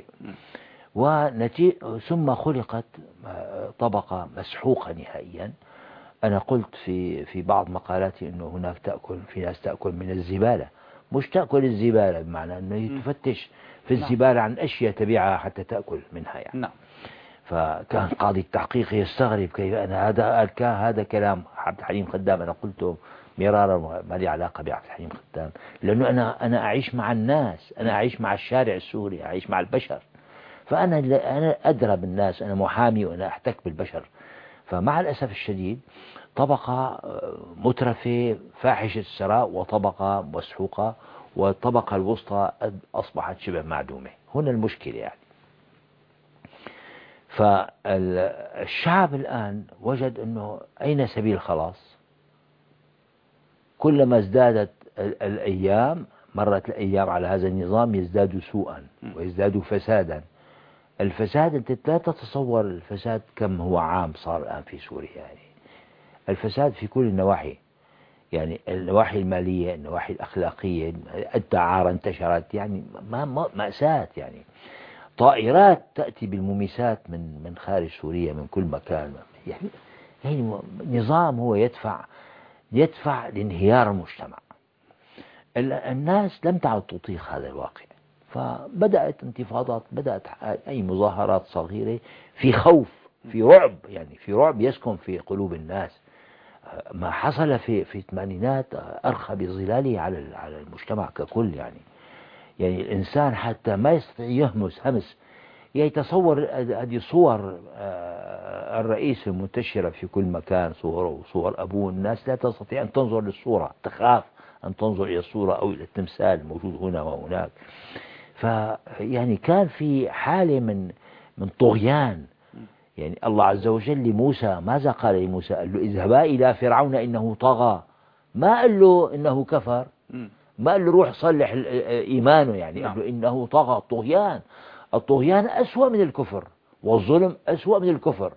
ثم خلقت طبقة مسحوقة نهائيا. أنا قلت في بعض مقالاتي أنه هناك في ناس تأكل من الزبالة، مش تأكل الزبالة بمعنى أنه تفتش في الزبالة عن أشياء تبيعها حتى تأكل منها يعني. فكان قاضي التحقيق يستغرب كيف هذا كلام عبد الحليم خدام. أنا قلته مرارا، ما لي علاقة بعبد الحليم خدام، لأنه أنا أعيش مع الناس، أنا أعيش مع الشارع السوري، أعيش مع البشر، فأنا أدرى بالناس، أنا محامي وأنا أحتك بالبشر. فمع الأسف الشديد طبقة مترفة فاحشة الثراء، وطبقة مسحوقة، والطبقة الوسطى أصبحت شبه معدومة. هنا المشكلة يعني. فالشعب الآن وجد أنه أين سبيل الخلاص؟ كلما ازدادت الأيام، مرت الأيام على هذا النظام، يزداد سوءا ويزداد فسادا. الفساد أنت لا تتصور الفساد كم هو عام صار الآن في سوريا، يعني الفساد في كل النواحي، يعني النواحي المالية، النواحي الأخلاقية، الدعارة انتشرت، يعني مأساة. يعني طائرات تأتي بالمميسات من خارج سوريا من كل مكان، يعني نظام هو يدفع لانهيار المجتمع. الناس لم تعد تطيق هذا الواقع، فبدأت انتفاضات، بدأت أي مظاهرات صغيرة في خوف، في رعب، يعني في رعب يسكن في قلوب الناس. ما حصل في الثمانينات أرخى بظلاله على المجتمع ككل. يعني الإنسان حتى ما يستطيع يهمس همس، يتصور هذه صور الرئيس المنتشرة في كل مكان، صور أبوه، الناس لا تستطيع أن تنظر للصورة، تخاف أن تنظر إلى الصورة أو إلى التمثال موجود هنا وهناك. فيعني كان في حالة من طغيان. يعني الله عز وجل لموسى ماذا قال لموسى؟ قال له اذهبا إلى فرعون إنه طغى، ما قال له إنه كفر، ما قال له روح صلح إيمانه، يعني قال له إنه طغى. الطغيان أسوأ من الكفر، والظلم أسوأ من الكفر.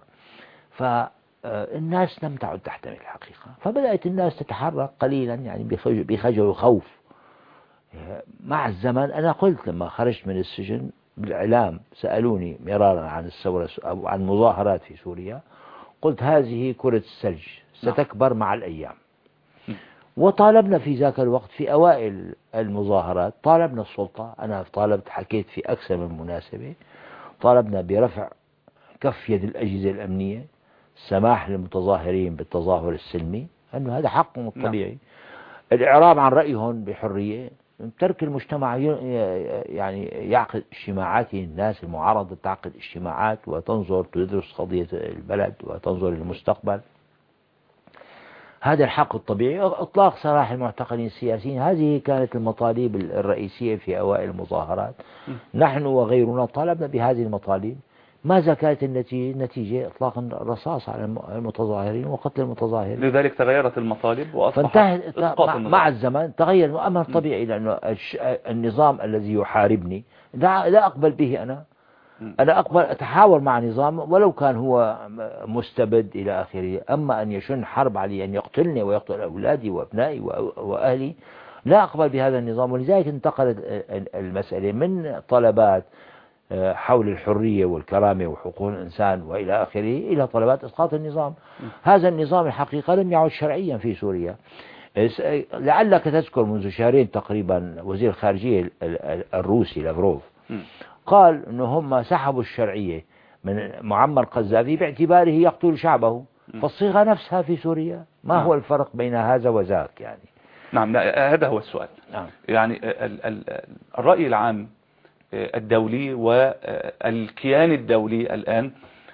فالناس لم تعد تحتمل الحقيقة، فبدأت الناس تتحرك قليلا يعني بخجل وخوف. مع الزمن أنا قلت لما خرجت من السجن بالإعلام سألوني مرارا عن الثورة أو عن مظاهرات في سوريا، قلت هذه كرة الثلج ستكبر مع الأيام. وطالبنا في ذاك الوقت في أوائل المظاهرات، طالبنا السلطة، أنا حكيت في أكثر من مناسبة، طالبنا برفع كف يد الأجهزة الأمنية، السماح للمتظاهرين بالتظاهر السلمي أنه هذا حقهم الطبيعي، الإعراب عن رأيهم بحرية، ترك المجتمع يعني يعقد اجتماعات، الناس المعارضة تعقد اجتماعات وتنظر تدرس قضية البلد وتنظر للمستقبل، هذا الحق الطبيعي. إطلاق سراح المعتقلين السياسيين، هذه كانت المطالب الرئيسية في أوائل المظاهرات. نحن وغيرنا طالبنا بهذه المطالب. ماذا كانت النتيجة؟ إطلاق الرصاص على المتظاهرين وقتل المتظاهرين. لذلك تغيرت المطالب وأصبحت مع الزمن تغير الأمر طبيعي، لأنه النظام الذي يحاربني لا أقبل به. أنا أقبل أتحاور مع نظام ولو كان هو مستبد إلى آخره، أما أن يشن حرب علي، أن يقتلني ويقتل أولادي وأبنائي وأهلي، لا أقبل بهذا النظام. ولذلك انتقلت المسألة من طلبات حول الحرية والكرامة وحقوق الإنسان وإلى آخره إلى طلبات إسقاط النظام. هذا النظام الحقيقة لم يعد شرعيا في سوريا. لعلك تذكر منذ شهرين تقريبا وزير الخارجية الروسي لافروف قال أنه هم سحبوا الشرعية من معمر قذافي باعتباره يقتل شعبه، فالصيغة نفسها في سوريا. ما هو الفرق بين هذا وذاك يعني؟ نعم، هذا هو السؤال. يعني الرأي العام الدولي والكيان الدولي الآن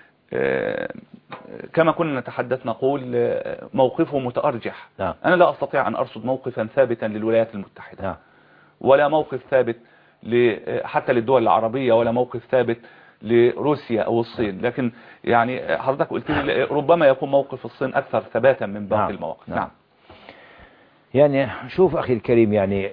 كما كنا نتحدث نقول موقفه متأرجح. أنا لا أستطيع أن أرصد موقفا ثابتا للولايات المتحدة ولا موقف ثابت حتى للدول العربية ولا موقف ثابت لروسيا أو الصين، لكن يعني حضرتك قلت لي ربما يكون موقف الصين أكثر ثباتا من باقي المواقف. نعم. يعني شوف أخي الكريم، يعني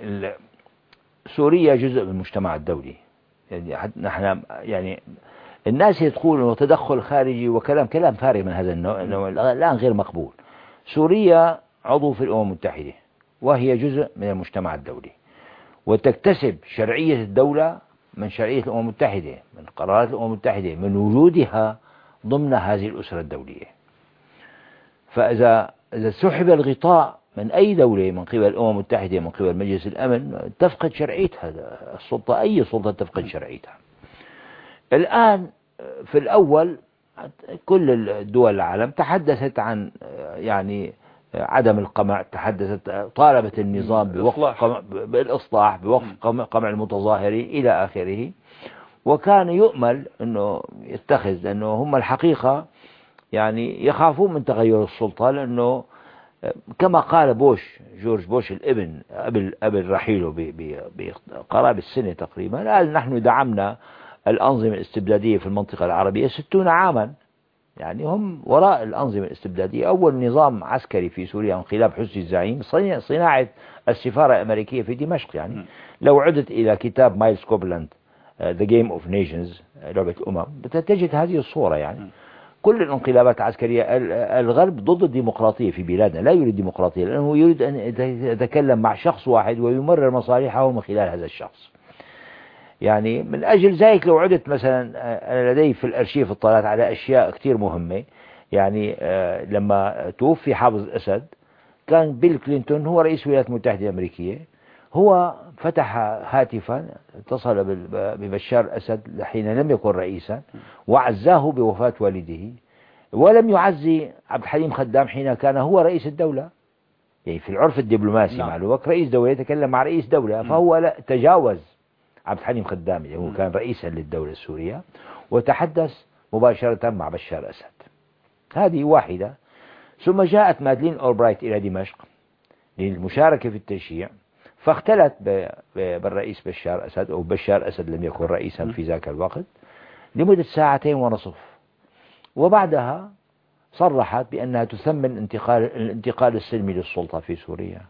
سوريا جزء من المجتمع الدولي. يعني نحن يعني الناس يقولون تدخل خارجي وكلام فارغ من هذا النوع الآن غير مقبول. سوريا عضو في الأمم المتحدة وهي جزء من المجتمع الدولي، وتكتسب شرعية الدولة من شرعية الأمم المتحدة، من قرارات الأمم المتحدة، من وجودها ضمن هذه الأسرة الدولية. فإذا سحب الغطاء من أي دولة من قبل الأمم المتحدة من قبل مجلس الأمن تفقد شرعيتها السلطة، أي سلطة تفقد شرعيتها. الآن في الأول كل الدول العالم تحدثت عن يعني عدم القمع، طالبت النظام بالإصلاح بوقف قمع المتظاهرين إلى آخره، وكان يؤمل أنه يتخذ، لأنه هم الحقيقة يعني يخافون من تغير السلطة، لأنه كما قال جورج بوش الابن قبل رحيله بقرابة السنة تقريبا، قال نحن دعمنا الأنظمة الاستبدادية في المنطقة العربية 60 عاما. يعني هم وراء الأنظمة الاستبدادية. أول نظام عسكري في سوريا انقلاب حسني الزعيم، صناعة السفارة الأمريكية في دمشق. يعني لو عدت إلى كتاب مايلز كوبلاند The Game of Nations لعبة الأمم تجد هذه الصورة. يعني كل الانقلابات العسكرية الغرب ضد الديمقراطية في بلادنا، لا يريد ديمقراطية، لأنه يريد أن يتكلم مع شخص واحد ويمرر مصالحه من خلال هذا الشخص. يعني من أجل ذلك لو عدت مثلا، أنا لدي في الأرشيف اطلعت على أشياء كتير مهمة. يعني لما توفي حافظ الأسد كان بيل كلينتون هو رئيس الولايات المتحدة الأمريكية، هو فتح هاتفا اتصل ببشار الأسد حين لم يكن رئيسا وعزاه بوفاة والده، ولم يعزي عبد الحليم خدام حين كان هو رئيس الدولة. يعني في العرف الدبلوماسي مع الوقت رئيس دولة يتكلم مع رئيس دولة، فهو تجاوز عبد الحليم خدام اللي هو كان رئيسا للدولة السورية وتحدث مباشرة مع بشار الأسد. هذه واحدة. ثم جاءت مادلين أولبرايت إلى دمشق للمشاركة في التشييع، فاختلت بالرئيس بشار أسد، أو بشار أسد لم يكن رئيسا في ذاك الوقت، لمدة 2.5 ساعة، وبعدها صرحت بأنها تثمن الانتقال السلمي للسلطة في سوريا.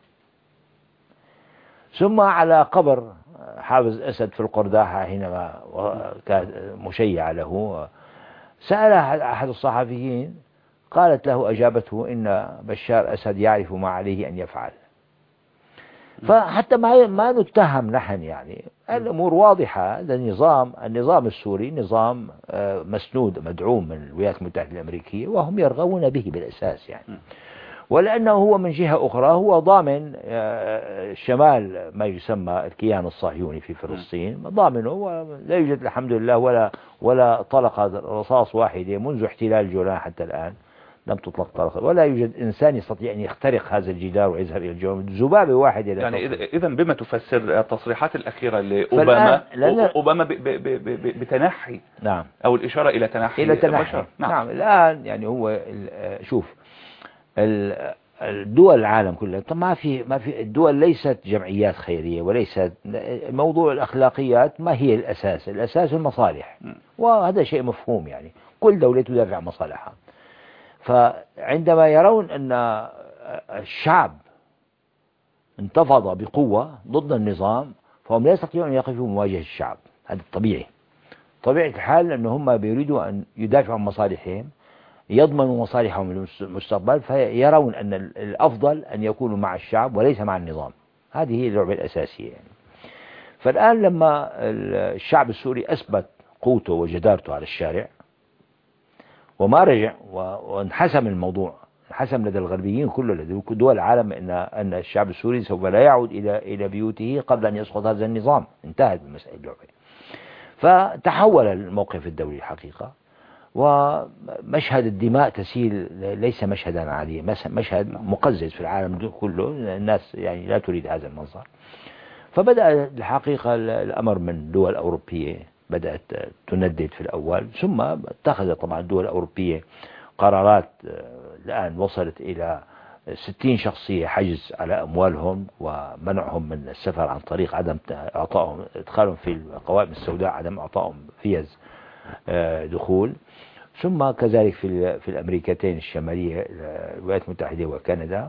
ثم على قبر حافظ أسد في القرداحة حينما كان مشيع له، سألها أحد الصحفيين، قالت له أجابته إن بشار أسد يعرف ما عليه أن يفعل. فحتى ما نتهم نحن، يعني الأمور واضحة. النظام السوري نظام مسنود مدعوم من الولايات المتحدة الأمريكية، وهم يرغبون به بالأساس يعني. ولأنه هو من جهة أخرى هو ضامن شمال ما يسمى الكيان الصهيوني في فلسطين، ضامنه، ولا يوجد الحمد لله ولا طلقة رصاص واحدة منذ احتلال الجولان حتى الآن، لم تطلق طلقة، ولا يوجد إنسان يستطيع أن يخترق هذا الجدار ويذهب إلى الجو، ذبابة واحدة. يعني إذا بما تفسر التصريحات الأخيرة لأوباما، أوباما بتنحي، نعم، أو الإشارة إلى تنحي بشار. نعم الآن يعني هو شوف الدول العالم كلها، طب ما في الدول ليست جمعيات خيرية، وليست موضوع الأخلاقيات ما هي الأساس المصالح، وهذا شيء مفهوم، يعني كل دولة تدافع عن مصالحها. فعندما يرون أن الشعب انتفض بقوة ضد النظام، فهم لا يستطيعون أن يقفوا مواجهة الشعب، هذا الطبيعي، طبيعة الحال، أن هم بيريدوا أن يدافعوا عن مصالحهم، يضمنوا مصالحهم للمستقبل، فيرون أن الأفضل أن يكونوا مع الشعب وليس مع النظام. هذه هي اللعبة الأساسية يعني. فالآن لما الشعب السوري أثبت قوته وجدارته على الشارع وما رجع وانحسم الموضوع، انحسم لدى الغربيين كله، لدى دول العالم، أن الشعب السوري سوف لا يعود إلى بيوته قبل أن يسقط هذا النظام، انتهت المسألة اللعبة. فتحول الموقف الدولي الحقيقة، ومشهد الدماء تسيل ليس مشهدا عاديا، مشهد مقزز في العالم كله، الناس يعني لا تريد هذا المنظر. فبدأ الحقيقة الأمر من دول أوروبية بدأت تندد في الأول، ثم اتخذت طبعا الدول الأوروبية قرارات الآن وصلت إلى 60 شخصية حجز على أموالهم، ومنعهم من السفر عن طريق عدم إعطائهم، إدخالهم في القوائم السوداء، عدم إعطائهم فيز دخول. ثم كذلك في الأمريكتين الشمالية، الولايات المتحدة وكندا.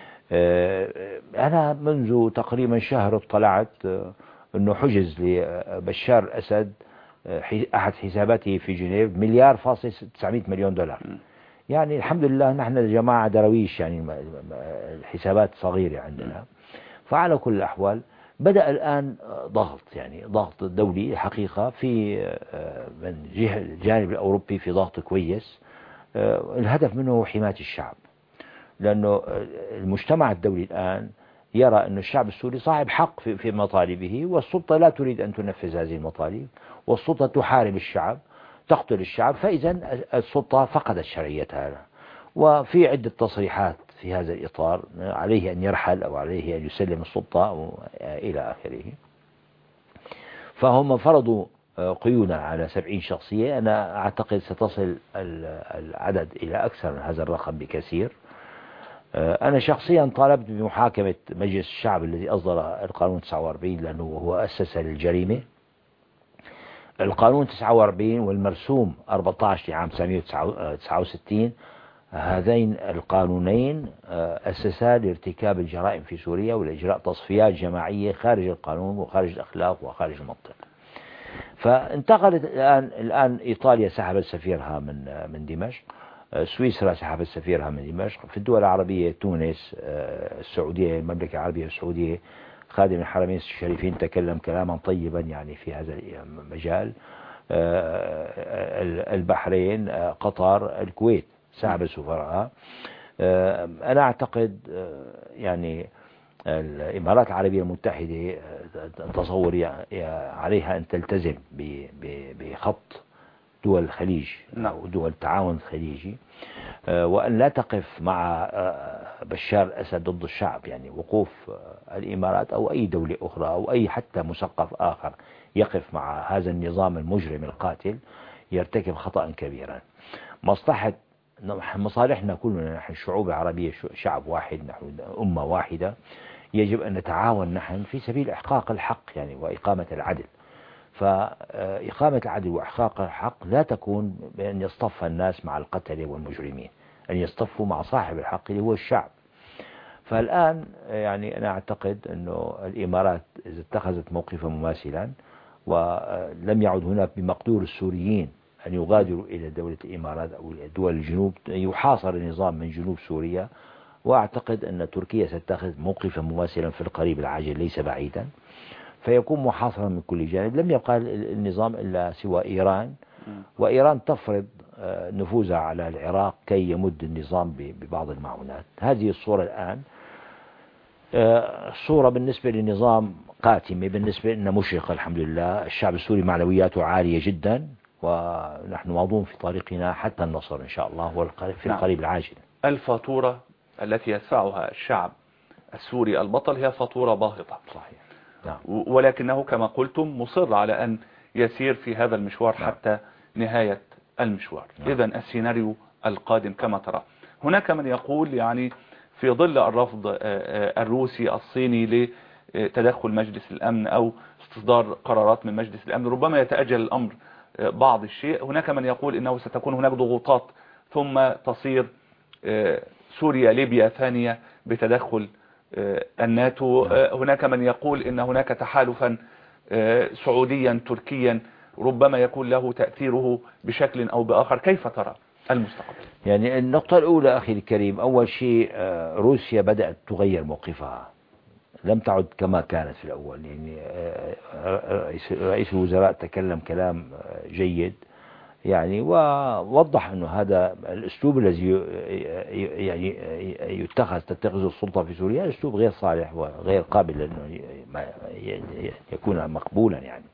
أنا منذ تقريبا شهر اطلعت أنه حجز لبشار الأسد أحد حساباته في جنيف $1.9 مليار. يعني الحمد لله نحن جماعة درويش، يعني الحسابات صغيرة عندنا. فعلى كل الأحوال بدأ الآن ضغط دولي حقيقة في من جهة الجانب الأوروبي، في ضغط كويس، الهدف منه هو حماية الشعب، لأنه المجتمع الدولي الآن يرى أن الشعب السوري صاحب حق في مطالبه، والسلطة لا تريد أن تنفذ هذه المطالب، والسلطة تحارب الشعب، تقتل الشعب، فإذا السلطة فقدت شرعيتها. وفي عدة تصريحات في هذا الإطار، عليه أن يرحل أو عليه أن يسلم السلطة أو إلى آخره. فهم فرضوا قيودا على 70 شخصية. أنا أعتقد ستصل العدد إلى أكثر من هذا الرقم بكثير. أنا شخصيا طالبت بمحاكمة مجلس الشعب الذي أصدر القانون 49، لأنه هو أسس للجريمة. القانون 49 والمرسوم 14 لعام 1969، هذين القانونين أسسا لارتكاب الجرائم في سوريا ولإجراء تصفيات جماعية خارج القانون وخارج الأخلاق وخارج المنطق. فانتقلت الآن إيطاليا سحبت سفيرها من دمشق، سويسرا سحبت سفيرها من دمشق، في الدول العربية تونس، السعودية، المملكة العربية السعودية، خادم الحرمين الشريفين تكلم كلاما طيبا يعني في هذا المجال، البحرين، قطر، الكويت سحبت سفراءها. أنا أعتقد يعني الإمارات العربية المتحدة تصوري عليها أن تلتزم بخط دول الخليج أو دول التعاون الخليجي، وأن لا تقف مع بشار الأسد ضد الشعب. يعني وقوف الإمارات أو أي دولة أخرى أو أي حتى مثقف آخر يقف مع هذا النظام المجرم القاتل يرتكب خطأ كبيرا. مصلحة مصالحنا كلنا، نحن الشعوب العربية شعب واحد، نحن أمة واحدة، يجب أن نتعاون نحن في سبيل إحقاق الحق يعني وإقامة العدل. فإقامة العدل وإحقاق الحق لا تكون بأن يصطف الناس مع القتلة والمجرمين، أن يصطفوا مع صاحب الحق اللي هو الشعب. فالآن يعني أنا أعتقد أنه الإمارات إذا اتخذت موقفا مماثلا ولم يعد هناك بمقدور السوريين أن يغادروا إلى دولة الإمارات أو دول الجنوب، يحاصر النظام من جنوب سوريا، وأعتقد أن تركيا ستتخذ موقفا مماثلا في القريب العاجل ليس بعيدا، فيكون محاصرا من كل جانب. لم يبقى النظام إلا سوى إيران، وإيران تفرض نفوذها على العراق كي يمد النظام ببعض المعونات. هذه الصورة الآن الصورة بالنسبة للنظام قاتمة، بالنسبة لنا مشرقة الحمد لله. الشعب السوري معنوياته عالية جدا، ونحن ماضون في طريقنا حتى النصر إن شاء الله في القريب العاجل. الفاتورة التي يدفعها الشعب السوري البطل هي فاتورة باهظة، صحيح. نعم. ولكنه كما قلتم مصر على أن يسير في هذا المشوار حتى نهاية المشوار. إذن السيناريو القادم كما ترى، هناك من يقول يعني في ظل الرفض الروسي الصيني لتدخل مجلس الأمن أو استصدار قرارات من مجلس الأمن ربما يتأجل الأمر بعض الشيء. هناك من يقول إنه ستكون هناك ضغوطات ثم تصير سوريا ليبيا ثانية بتدخل الناتو. هناك من يقول إن هناك تحالفا سعوديا تركيا ربما يكون له تأثيره بشكل أو بآخر. كيف ترى المستقبل؟ يعني النقطة الأولى أخي الكريم، أول شيء روسيا بدأت تغير موقفها، لم تعد كما كانت في الأول. يعني رئيس الوزراء تكلم كلام جيد يعني، ووضح أنه هذا الأسلوب الذي يعني تتخذ السلطة في سوريا أسلوب غير صالح وغير قابل لأنه يكون مقبولا. يعني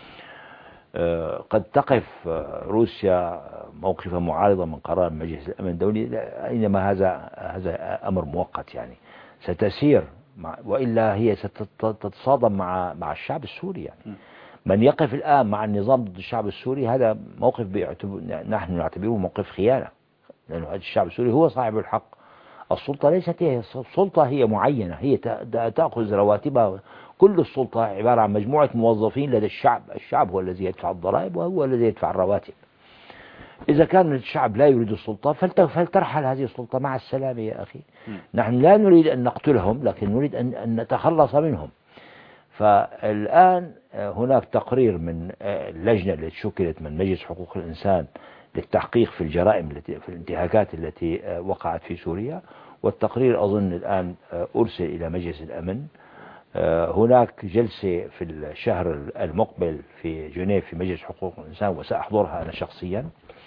قد تقف روسيا موقفا معارضا من قرار مجلس الأمن الدولي، إنما هذا أمر مؤقت يعني ستسير وإلا هي ستتصادم مع الشعب السوري. يعني من يقف الآن مع النظام ضد الشعب السوري هذا موقف نحن نعتبره موقف خيانة، لأن هذا الشعب السوري هو صاحب الحق. السلطة ليست هي السلطة، هي معينة، هي تأخذ رواتبها. كل السلطة عبارة عن مجموعة موظفين لدى الشعب، الشعب هو الذي يدفع الضرائب وهو الذي يدفع الرواتب. إذا كان الشعب لا يريد السلطة فلترحل هذه السلطة مع السلامة يا أخي. نحن لا نريد أن نقتلهم، لكن نريد أن نتخلص منهم. فالآن هناك تقرير من اللجنة التي شكلت من مجلس حقوق الإنسان للتحقيق في الجرائم في الانتهاكات التي وقعت في سوريا، والتقرير أظن الآن أرسل إلى مجلس الأمن. هناك جلسة في الشهر المقبل في جنيف في مجلس حقوق الإنسان وسأحضرها أنا شخصيا.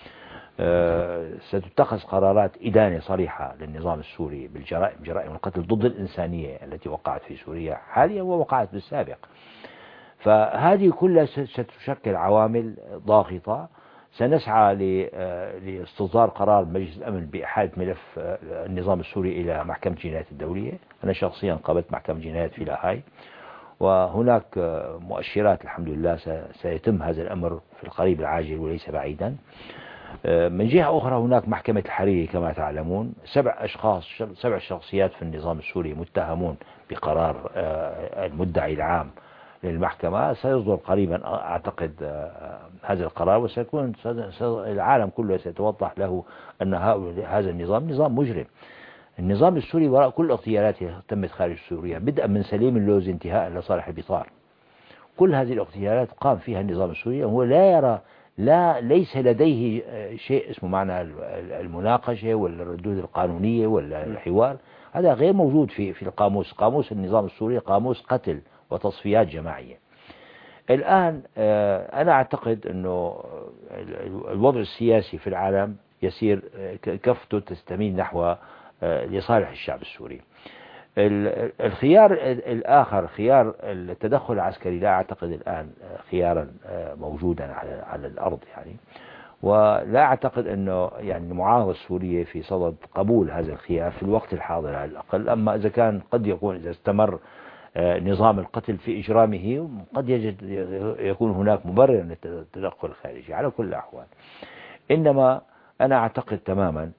ستتخذ قرارات إدانة صريحة للنظام السوري بالجرائم، جرائم القتل ضد الإنسانية التي وقعت في سوريا حاليا ووقعت بالسابق. فهذه كلها ستشكل عوامل ضاغطة. سنسعى لاستصدار قرار مجلس الأمن بإحالة ملف النظام السوري إلى محكمة الجنايات الدولية. أنا شخصيا قابلت محكمة الجنايات في لاهاي، وهناك مؤشرات الحمد لله سيتم هذا الأمر في القريب العاجل وليس بعيدا. من جهة أخرى هناك محكمة الحريري كما تعلمون، 7 شخصيات في النظام السوري متهمون بقرار المدعي العام للمحكمة. سيصدر قريبا أعتقد هذا القرار، وسيكون العالم كله سيتوضح له أن هذا النظام نظام مجرم. النظام السوري وراء كل اغتيالاته تمت خارج سوريا، بدءا من سليم اللوز انتهاء لصالح البطار. كل هذه الاغتيالات قام فيها النظام السوري، هو لا يرى، ليس لديه شيء اسمه معنى المناقشة ولا الردود القانونية ولا الحوار. هذا غير موجود في القاموس. قاموس النظام السوري قاموس قتل وتصفيات جماعية. الآن أنا أعتقد أنه الوضع السياسي في العالم يسير كفته تستميل نحو لصالح الشعب السوري. الخيار الآخر خيار التدخل العسكري لا أعتقد الآن خيارا موجودا على الأرض يعني، ولا أعتقد أنه يعني المعارضة السورية في صدد قبول هذا الخيار في الوقت الحاضر على الأقل. أما إذا كان قد يكون إذا استمر نظام القتل في إجرامه قد يكون هناك مبرر للتدخل الخارجي على كل الأحوال. إنما أنا أعتقد تماما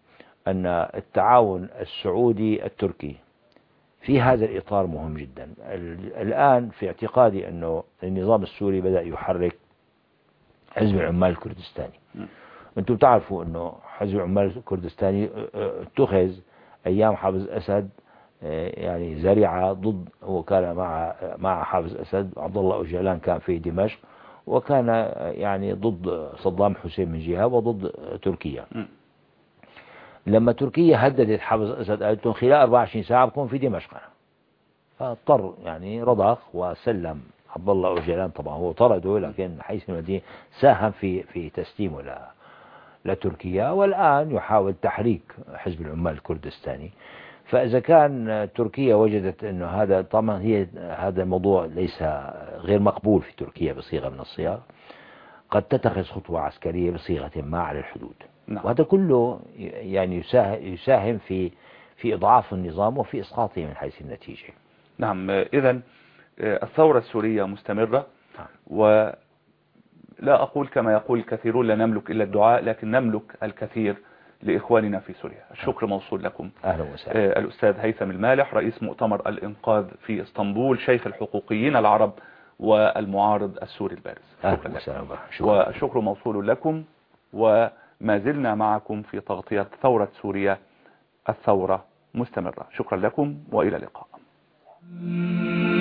أن التعاون السعودي التركي في هذا الإطار مهم جدا. الآن في اعتقادي أنه النظام السوري بدأ يحرك حزب العمال الكردستاني. أنتم تعرفوا أنه حزب العمال الكردستاني اتخذ أيام حافظ أسد يعني ذريعة ضد، وكان مع حافظ أسد عبد الله أوجلان كان في دمشق، وكان يعني ضد صدام حسين من جهة وضد تركيا. لما تركيا هددت حافظ أسد قالت لهم خلال 24 ساعة بكون في دمشق، فاضطر يعني رضخ وسلم عبد الله أوجلان. طبعا هو طرده، لكن حيث المدينة ساهم في تسليمه لتركيا، والآن يحاول تحريك حزب العمال الكردستاني. فإذا كان تركيا وجدت أنه هذا، طبعا هذا الموضوع ليس غير مقبول في تركيا بصيغة من الصيغ، قد تتخذ خطوة عسكرية بصيغة ما على الحدود. وهذا كله يعني يساهم في إضعاف النظام وفي إسقاطه من حيث النتيجة. نعم. إذن الثورة السورية مستمرة، ولا أقول كما يقول الكثيرون لا نملك إلا الدعاء، لكن نملك الكثير لإخواننا في سوريا. الشكر موصول لكم. أهلا وسهلا. الأستاذ هيثم المالح، رئيس مؤتمر الإنقاذ في اسطنبول، شيخ الحقوقيين العرب والمعارض السوري البارز. أهلا وسهلا. وشكر موصول لكم، وما زلنا معكم في تغطية ثورة سوريا. الثورة مستمرة. شكرا لكم وإلى اللقاء.